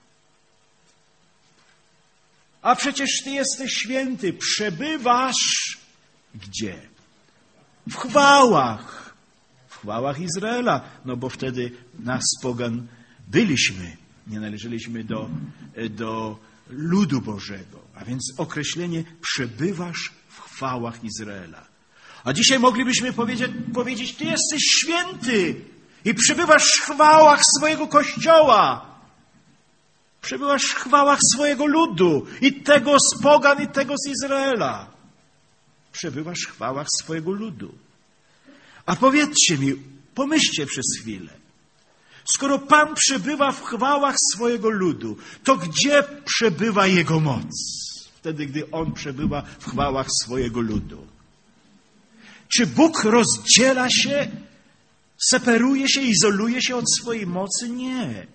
A przecież Ty jesteś święty, przebywasz gdzie? W chwałach. W chwałach Izraela, no bo wtedy nas pogan byliśmy, nie należeliśmy do, do ludu Bożego. A więc określenie przebywasz w chwałach Izraela. A dzisiaj moglibyśmy powiedzieć, powiedzieć Ty jesteś święty i przebywasz w chwałach swojego Kościoła. Przebywasz w chwałach swojego ludu i tego z pogan, i tego z Izraela. Przebywasz w chwałach swojego ludu. A powiedzcie mi, pomyślcie przez chwilę. Skoro Pan przebywa w chwałach swojego ludu, to gdzie przebywa Jego moc? Wtedy, gdy On przebywa w chwałach swojego ludu. Czy Bóg rozdziela się, separuje się, izoluje się od swojej mocy? Nie.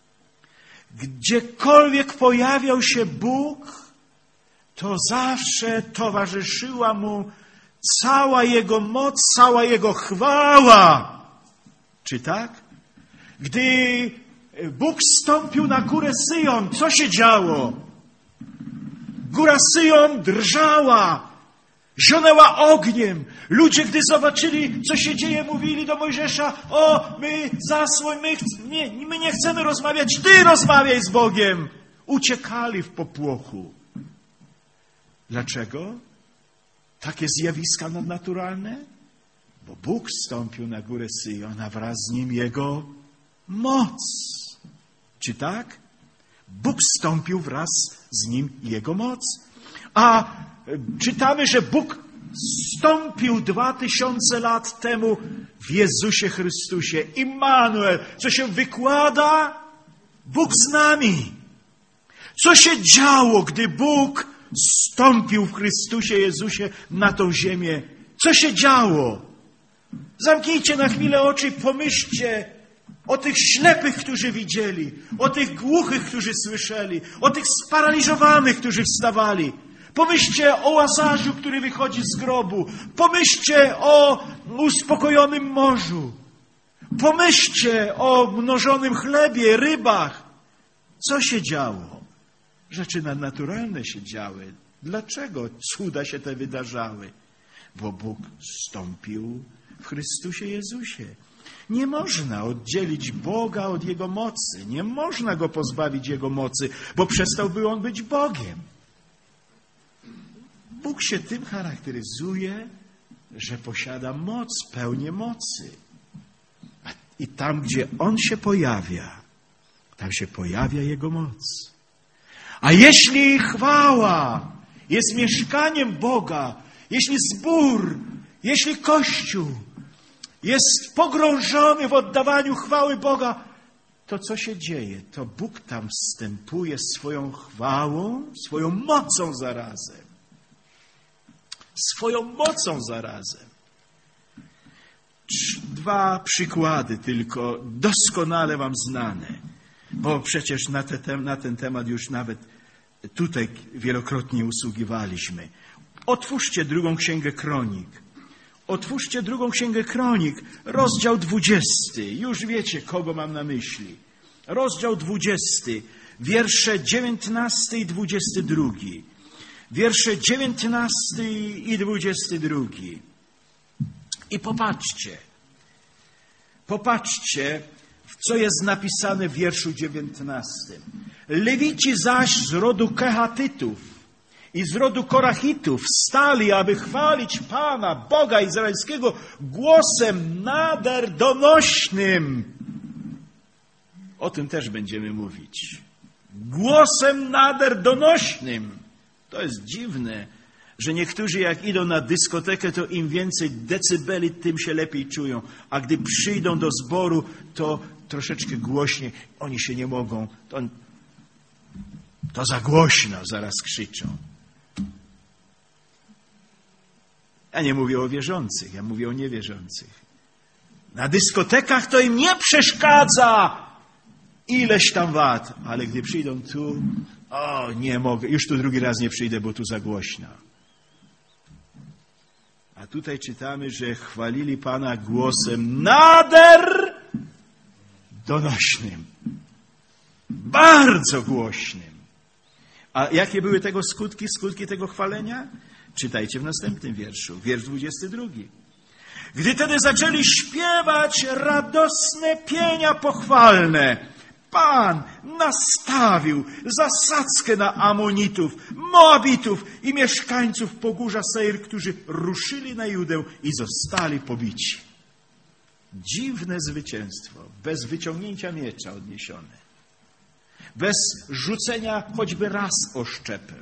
Gdziekolwiek pojawiał się Bóg, to zawsze towarzyszyła Mu cała Jego moc, cała Jego chwała. Czy tak? Gdy Bóg zstąpił na górę Syjon, co się działo? Góra Syjon drżała, zionęła ogniem. Ludzie, gdy zobaczyli, co się dzieje, mówili do Mojżesza: o, my zasłoń, my, nie, my nie chcemy rozmawiać, Ty rozmawiaj z Bogiem. Uciekali w popłochu. Dlaczego? Takie zjawiska nadnaturalne? Bo Bóg zstąpił na górę Syjon, a wraz z Nim Jego moc. Czy tak? Bóg zstąpił wraz z Nim Jego moc. A czytamy, że Bóg zstąpił dwa tysiące lat temu w Jezusie Chrystusie. Immanuel, co się wykłada? Bóg z nami. Co się działo, gdy Bóg zstąpił w Chrystusie Jezusie na tą ziemię? Co się działo? Zamknijcie na chwilę oczy i pomyślcie o tych ślepych, którzy widzieli, o tych głuchych, którzy słyszeli, o tych sparaliżowanych, którzy wstawali. Pomyślcie o Łazarzu, który wychodzi z grobu. Pomyślcie o uspokojonym morzu. Pomyślcie o mnożonym chlebie, rybach. Co się działo? Rzeczy nadnaturalne się działy. Dlaczego cuda się te wydarzały? Bo Bóg zstąpił w Chrystusie Jezusie. Nie można oddzielić Boga od Jego mocy. Nie można Go pozbawić Jego mocy, bo przestałby On być Bogiem. Bóg się tym charakteryzuje, że posiada moc, pełnię mocy. I tam, gdzie On się pojawia, tam się pojawia Jego moc. A jeśli chwała jest mieszkaniem Boga, jeśli zbór, jeśli Kościół jest pogrążony w oddawaniu chwały Boga, to co się dzieje? To Bóg tam wstępuje swoją chwałą, swoją mocą zarazem. Swoją mocą zarazem. Dwa przykłady tylko, doskonale wam znane, bo przecież na, te, na ten temat już nawet tutaj wielokrotnie usługiwaliśmy. Otwórzcie drugą księgę Kronik. Otwórzcie drugą księgę Kronik, rozdział dwudziesty. Już wiecie, kogo mam na myśli. Rozdział dwudziesty, wiersze dziewiętnasty i dwudziesty drugi. Wiersze dziewiętnasty i dwudziesty drugi. I popatrzcie, popatrzcie, co jest napisane w wierszu dziewiętnastym. Lewici zaś z rodu Kehatytów i z rodu Korachitów stali, aby chwalić Pana, Boga Izraelskiego, głosem nader donośnym. O tym też będziemy mówić. Głosem nader donośnym. To jest dziwne, że niektórzy jak idą na dyskotekę, to im więcej decybeli, tym się lepiej czują. A gdy przyjdą do zboru, to troszeczkę głośniej. Oni się nie mogą. To, to za głośno, zaraz krzyczą. Ja nie mówię o wierzących, ja mówię o niewierzących. Na dyskotekach to im nie przeszkadza ileś tam wat, ale gdy przyjdą tu, o, nie mogę, już tu drugi raz nie przyjdę, bo tu za głośno. A tutaj czytamy, że chwalili Pana głosem nader donośnym. Bardzo głośnym. A jakie były tego skutki, skutki tego chwalenia? Czytajcie w następnym wierszu, wiersz dwudziesty drugi. Gdy tedy zaczęli śpiewać radosne pienia pochwalne, Pan nastawił zasadzkę na Amonitów, Moabitów i mieszkańców Pogórza Seir, którzy ruszyli na Judę i zostali pobici. Dziwne zwycięstwo, bez wyciągnięcia miecza odniesione, bez rzucenia choćby raz oszczepem.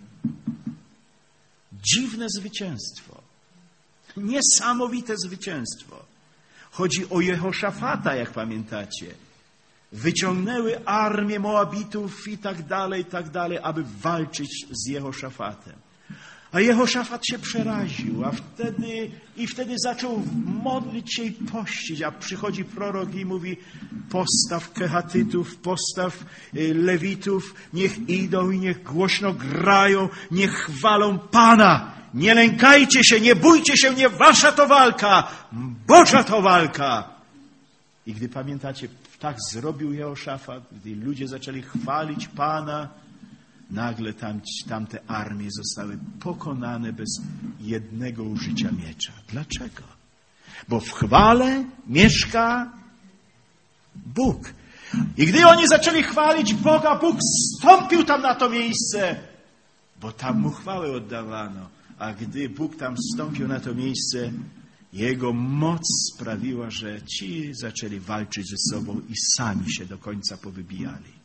Dziwne zwycięstwo, niesamowite zwycięstwo. Chodzi o Jehoszafata, jak pamiętacie. Wyciągnęły armię Moabitów i tak dalej, i tak dalej, aby walczyć z Jehoszafatem. A Jehoszafat się przeraził, a wtedy i wtedy zaczął modlić się i pościć, a przychodzi prorok i mówi: postaw Kehatytów, postaw Lewitów, niech idą i niech głośno grają, niech chwalą Pana. Nie lękajcie się, nie bójcie się, nie wasza to walka, Boża to walka. I gdy pamiętacie, tak zrobił Jehoszafat, gdy ludzie zaczęli chwalić Pana, nagle tam, tamte armie zostały pokonane bez jednego użycia miecza. Dlaczego? Bo w chwale mieszka Bóg. I gdy oni zaczęli chwalić Boga, Bóg zstąpił tam na to miejsce, bo tam mu chwałę oddawano. A gdy Bóg tam zstąpił na to miejsce, Jego moc sprawiła, że ci zaczęli walczyć ze sobą i sami się do końca powybijali.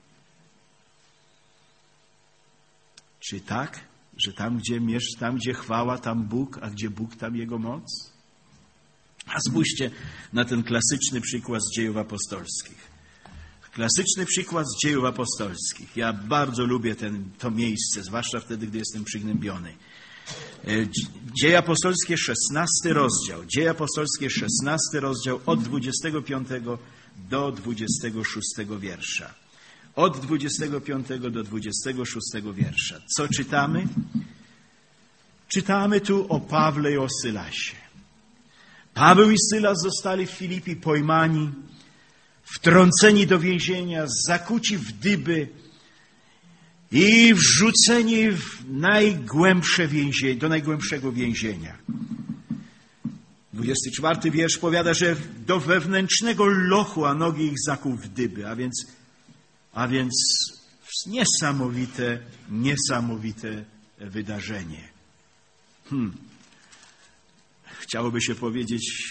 Czy tak, że tam gdzie, tam, gdzie chwała, tam Bóg, a gdzie Bóg, tam Jego moc? A spójrzcie na ten klasyczny przykład z Dziejów Apostolskich. Klasyczny przykład z Dziejów Apostolskich. Ja bardzo lubię ten, to miejsce, zwłaszcza wtedy, gdy jestem przygnębiony. Dzieje Apostolskie, szesnasty rozdział. Dzieje Apostolskie, szesnasty rozdział, od dwudziestego piątego do dwudziestego szóstego wiersza. Od dwudziestego piątego do dwudziestego szóstego wiersza. Co czytamy? Czytamy tu o Pawle i o Sylasie. Paweł i Sylas zostali w Filipi pojmani, wtrąceni do więzienia, zakuci w dyby i wrzuceni w najgłębsze więzienie, do najgłębszego więzienia. dwudziesty czwarty wiersz powiada, że do wewnętrznego lochu, a nogi ich zakuł w dyby. A więc, a więc niesamowite, niesamowite wydarzenie. Hmm. Chciałoby się powiedzieć,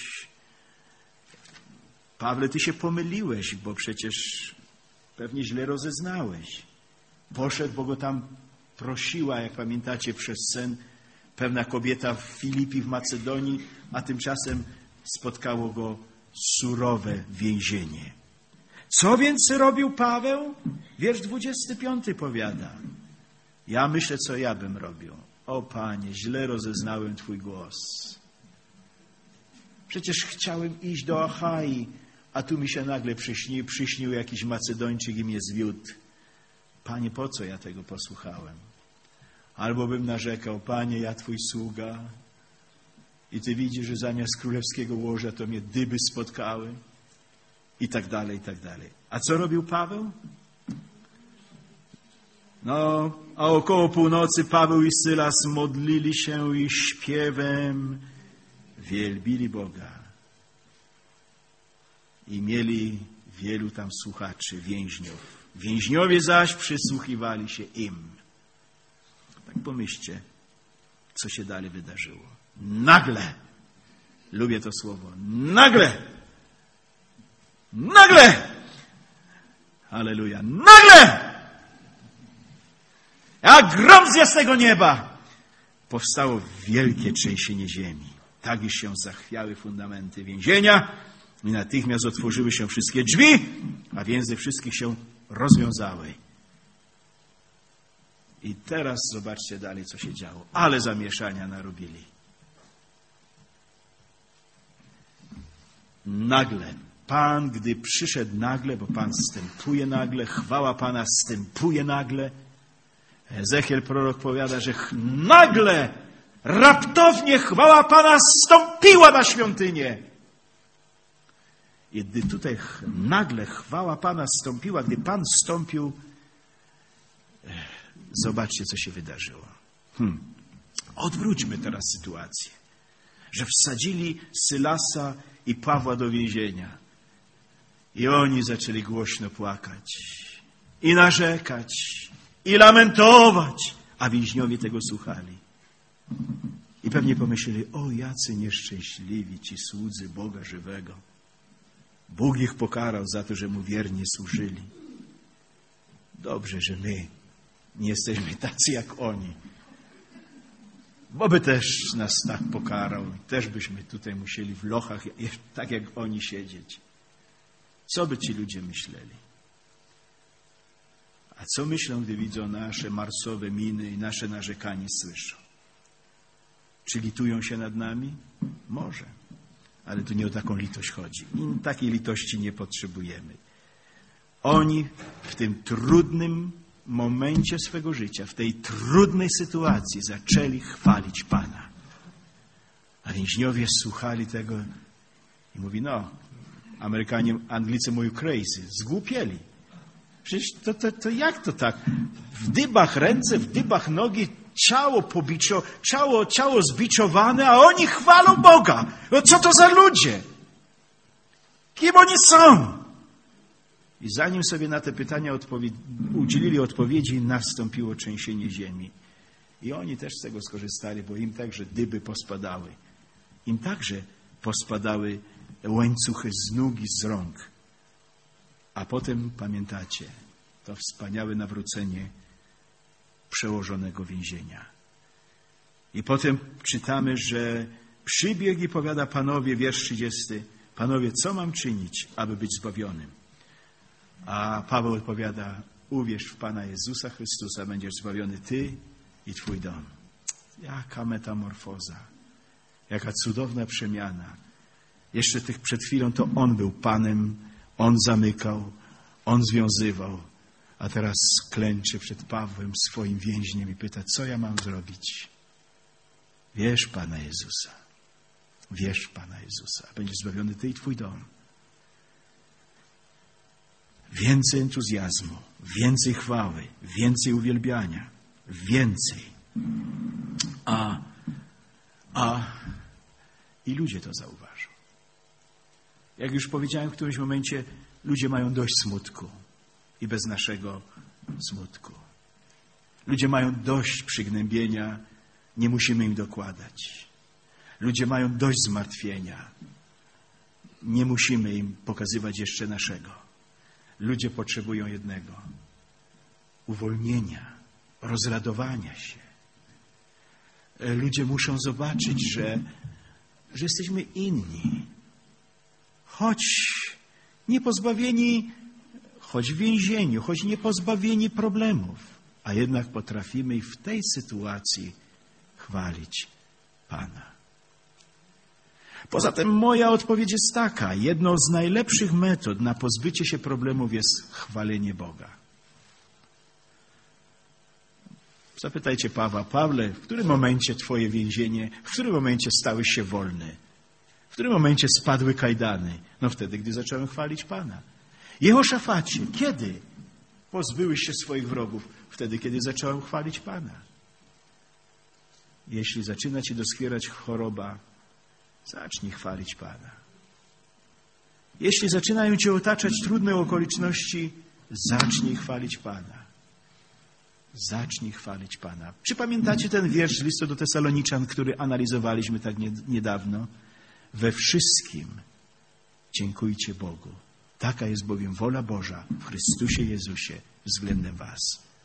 Pawle, ty się pomyliłeś, bo przecież pewnie źle rozeznałeś. Poszedł, bo go tam prosiła, jak pamiętacie, przez sen pewna kobieta w Filipi, w Macedonii, a tymczasem spotkało go surowe więzienie. Co więc robił Paweł? Wiersz dwudziesty piąty powiada. Ja myślę, co ja bym robił. O Panie, źle rozeznałem Twój głos. Przecież chciałem iść do Achai, a tu mi się nagle przyśnił, przyśnił jakiś Macedończyk i mnie zwiódł. Panie, po co ja tego posłuchałem? Albo bym narzekał, Panie, ja Twój sługa i Ty widzisz, że zamiast królewskiego łoża to mnie dyby spotkały i tak dalej, i tak dalej. A co robił Paweł? No, a około północy Paweł i Sylas modlili się i śpiewem wielbili Boga. I mieli wielu tam słuchaczy, więźniów. Więźniowie zaś przysłuchiwali się im. Tak pomyślcie, co się dalej wydarzyło. Nagle, lubię to słowo, nagle, nagle, halleluja, nagle, jak grom z jasnego nieba, powstało wielkie trzęsienie ziemi. Tak iż się zachwiały fundamenty więzienia i natychmiast otworzyły się wszystkie drzwi, a więzy wszystkich się rozwiązały. I teraz zobaczcie dalej, co się działo. Ale zamieszania narobili. Nagle, Pan, gdy przyszedł nagle, bo Pan zstępuje nagle, chwała Pana zstępuje nagle. Ezechiel prorok powiada, że nagle, raptownie chwała Pana zstąpiła na świątynię. I gdy tutaj nagle chwała Pana zstąpiła, gdy Pan zstąpił, zobaczcie, co się wydarzyło. Hmm. Odwróćmy teraz sytuację. Że wsadzili Sylasa i Pawła do więzienia. I oni zaczęli głośno płakać. I narzekać. I lamentować. A więźniowie tego słuchali. I pewnie pomyśleli, o jacy nieszczęśliwi ci słudzy Boga żywego. Bóg ich pokarał za to, że Mu wiernie służyli. Dobrze, że my nie jesteśmy tacy jak oni. Bo by też nas tak pokarał. Też byśmy tutaj musieli w lochach, tak jak oni, siedzieć. Co by ci ludzie myśleli? A co myślą, gdy widzą nasze marsowe miny i nasze narzekanie słyszą? Czy litują się nad nami? Może. Ale tu nie o taką litość chodzi. I takiej litości nie potrzebujemy. Oni w tym trudnym momencie swego życia, w tej trudnej sytuacji zaczęli chwalić Pana. A więźniowie słuchali tego i mówi, no, Amerykanie, Anglicy mówią crazy, zgłupieli. Przecież to, to, to jak to tak? W dybach ręce, w dybach nogi, ciało pobiczo, ciało, ciało zbiczowane, a oni chwalą Boga. No co to za ludzie? Kim oni są? I zanim sobie na te pytania odpowie- udzielili odpowiedzi, nastąpiło trzęsienie ziemi. I oni też z tego skorzystali, bo im także dyby pospadały. Im także pospadały łańcuchy z nóg i z rąk. A potem, pamiętacie, to wspaniałe nawrócenie przełożonego więzienia. I potem czytamy, że przybiegł i powiada Panowie, wiersz trzydziesty, Panowie, co mam czynić, aby być zbawionym? A Paweł odpowiada, uwierz w Pana Jezusa Chrystusa, będziesz zbawiony ty i twój dom. Jaka metamorfoza, jaka cudowna przemiana. Jeszcze tych przed chwilą to On był Panem, On zamykał, On związywał, a teraz klęczy przed Pawłem, swoim więźniem i pyta, co ja mam zrobić? Wierz Pana Jezusa, wierz Pana Jezusa, będziesz zbawiony ty i twój dom. Więcej entuzjazmu, więcej chwały, więcej uwielbiania, więcej. A, a I ludzie to zauważą. Jak już powiedziałem w którymś momencie, ludzie mają dość smutku i bez naszego smutku. Ludzie mają dość przygnębienia, nie musimy im dokładać. Ludzie mają dość zmartwienia, nie musimy im pokazywać jeszcze naszego. Ludzie potrzebują jednego: uwolnienia, rozradowania się. Ludzie muszą zobaczyć, że, że jesteśmy inni. Choć nie pozbawieni, choć w więzieniu, choć nie pozbawieni problemów, a jednak potrafimy i w tej sytuacji chwalić Pana. Poza tym moja odpowiedź jest taka: jedną z najlepszych metod na pozbycie się problemów jest chwalenie Boga. Zapytajcie Pawła: Pawle, w którym momencie twoje więzienie, w którym momencie stałeś się wolny? W którym momencie spadły kajdany? No wtedy, gdy zacząłem chwalić Pana. Jehoszafacie, kiedy pozbyłeś się swoich wrogów? Wtedy, kiedy zacząłem chwalić Pana. Jeśli zaczyna ci doskwierać choroba, zacznij chwalić Pana. Jeśli zaczynają cię otaczać trudne okoliczności, zacznij chwalić Pana. Zacznij chwalić Pana. Czy pamiętacie ten wiersz z listu do Tesaloniczan, który analizowaliśmy tak niedawno? We wszystkim dziękujcie Bogu. Taka jest bowiem wola Boża w Chrystusie Jezusie względem was.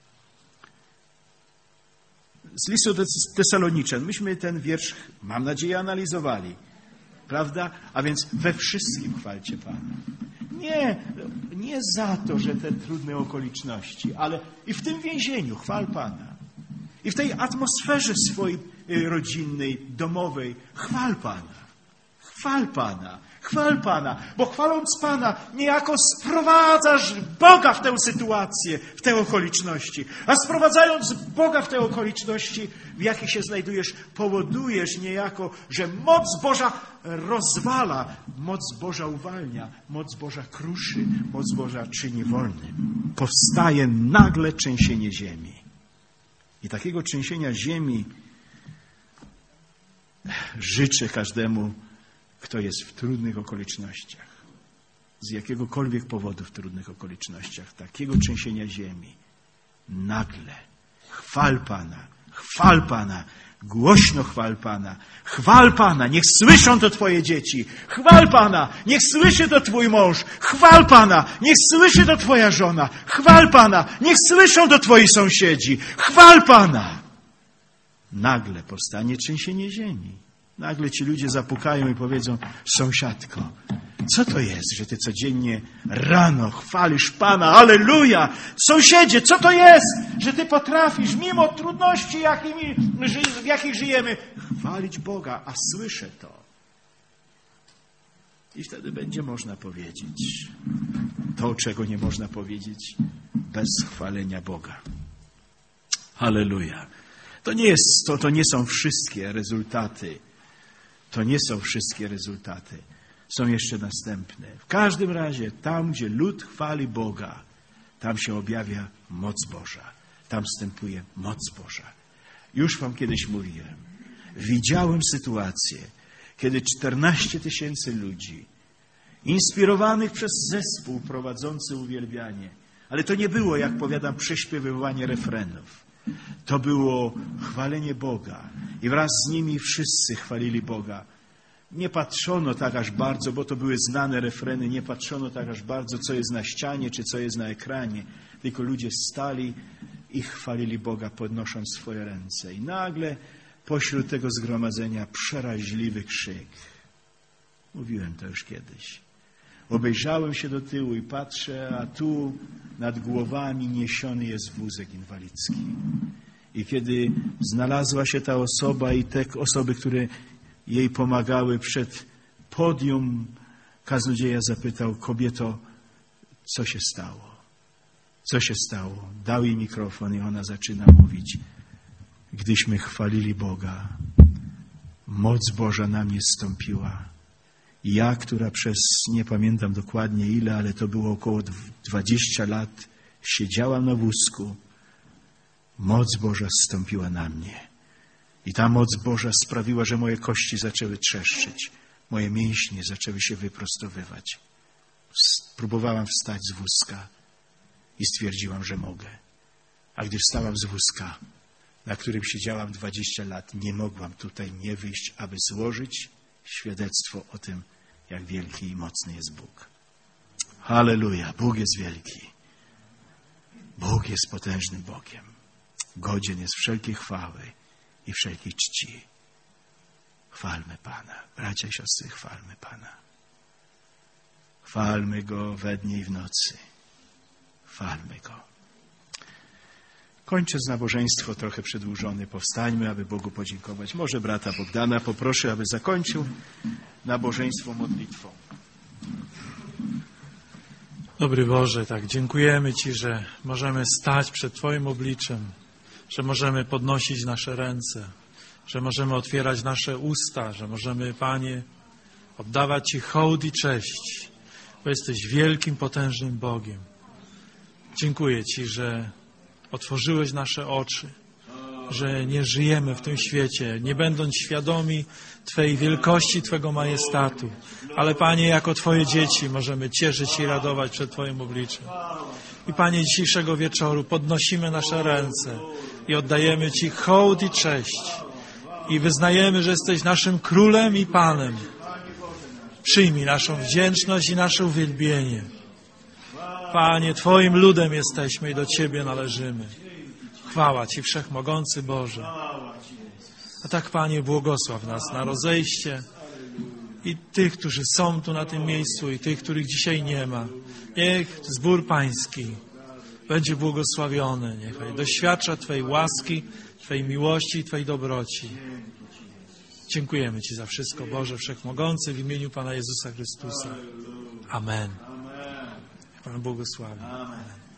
Z listu do Tesaloniczan myśmy ten wiersz, mam nadzieję, analizowali. Prawda? A więc we wszystkim chwalcie Pana. Nie, nie za to, że te trudne okoliczności, ale i w tym więzieniu chwal Pana. I w tej atmosferze swojej rodzinnej, domowej chwal Pana. Chwal Pana, chwal Pana, bo chwaląc Pana niejako sprowadzasz Boga w tę sytuację, w te okoliczności. A sprowadzając Boga w te okoliczności, w jakich się znajdujesz, powodujesz niejako, że moc Boża rozwala, moc Boża uwalnia, moc Boża kruszy, moc Boża czyni wolnym. Powstaje nagle trzęsienie ziemi. I takiego trzęsienia ziemi życzę każdemu, kto jest w trudnych okolicznościach, z jakiegokolwiek powodu w trudnych okolicznościach, takiego trzęsienia ziemi. Nagle chwal Pana, chwal Pana, głośno chwal Pana, chwal Pana, niech słyszą to twoje dzieci, chwal Pana, niech słyszy to twój mąż, chwal Pana, niech słyszy to twoja żona, chwal Pana, niech słyszą to twoi sąsiedzi, chwal Pana. Nagle powstanie trzęsienie ziemi. Nagle ci ludzie zapukają i powiedzą: sąsiadko, co to jest, że ty codziennie rano chwalisz Pana? Alleluja! Sąsiedzie, co to jest, że ty potrafisz mimo trudności, jakimi, w jakich żyjemy, chwalić Boga, a słyszę to. I wtedy będzie można powiedzieć to, czego nie można powiedzieć bez chwalenia Boga. Alleluja! To nie jest, to, to nie są wszystkie rezultaty. To nie są wszystkie rezultaty. Są jeszcze następne. W każdym razie, tam, gdzie lud chwali Boga, tam się objawia moc Boża. Tam wstępuje moc Boża. Już wam kiedyś mówiłem. Widziałem sytuację, kiedy czternaście tysięcy ludzi, inspirowanych przez zespół prowadzący uwielbianie, ale to nie było, jak powiadam, prześpiewywanie refrenów. To było chwalenie Boga i wraz z nimi wszyscy chwalili Boga. Nie patrzono tak aż bardzo, bo to były znane refreny, nie patrzono tak aż bardzo, co jest na ścianie, czy co jest na ekranie, tylko ludzie stali i chwalili Boga, podnosząc swoje ręce. I nagle pośród tego zgromadzenia przeraźliwy krzyk. Mówiłem to już kiedyś. Obejrzałem się do tyłu i patrzę, a tu nad głowami niesiony jest wózek inwalidzki. I kiedy znalazła się ta osoba i te osoby, które jej pomagały przed podium, kaznodzieja zapytał: kobieto, co się stało? Co się stało? Dał jej mikrofon i ona zaczyna mówić: gdyśmy chwalili Boga, moc Boża na mnie zstąpiła. Ja, która przez, nie pamiętam dokładnie ile, ale to było około dwadzieścia lat, siedziałam na wózku, moc Boża zstąpiła na mnie. I ta moc Boża sprawiła, że moje kości zaczęły trzeszczyć. Moje mięśnie zaczęły się wyprostowywać. Próbowałam wstać z wózka i stwierdziłam, że mogę. A gdy wstałam z wózka, na którym siedziałam dwadzieścia lat, nie mogłam tutaj nie wyjść, aby złożyć świadectwo o tym, jak wielki i mocny jest Bóg. Halleluja! Bóg jest wielki. Bóg jest potężnym Bogiem. Godzien jest wszelkiej chwały i wszelkiej czci. Chwalmy Pana. Bracia i siostry, chwalmy Pana. Chwalmy Go we dnie i w nocy. Chwalmy Go. Kończę z nabożeństwo trochę przedłużone. Powstańmy, aby Bogu podziękować. Może brata Bogdana poproszę, aby zakończył nabożeństwo modlitwą. Dobry Boże, tak dziękujemy Ci, że możemy stać przed Twoim obliczem, że możemy podnosić nasze ręce, że możemy otwierać nasze usta, że możemy, Panie, oddawać Ci hołd i cześć, bo jesteś wielkim, potężnym Bogiem. Dziękuję Ci, że otworzyłeś nasze oczy, że nie żyjemy w tym świecie, nie będąc świadomi Twojej wielkości, Twojego majestatu. Ale, Panie, jako Twoje dzieci możemy cieszyć się i radować przed Twoim obliczem. I, Panie, dzisiejszego wieczoru podnosimy nasze ręce i oddajemy Ci hołd i cześć. I wyznajemy, że jesteś naszym Królem i Panem. Przyjmij naszą wdzięczność i nasze uwielbienie. Panie, Twoim ludem jesteśmy i do Ciebie należymy. Chwała Ci, Wszechmogący Boże. A tak, Panie, błogosław nas na rozejście i tych, którzy są tu na tym miejscu i tych, których dzisiaj nie ma. Niech zbór Pański będzie błogosławiony. Niech doświadcza Twojej łaski, Twojej miłości i Twojej dobroci. Dziękujemy Ci za wszystko, Boże Wszechmogący, w imieniu Pana Jezusa Chrystusa. Amen. Niech Pan błogosławi. Amen.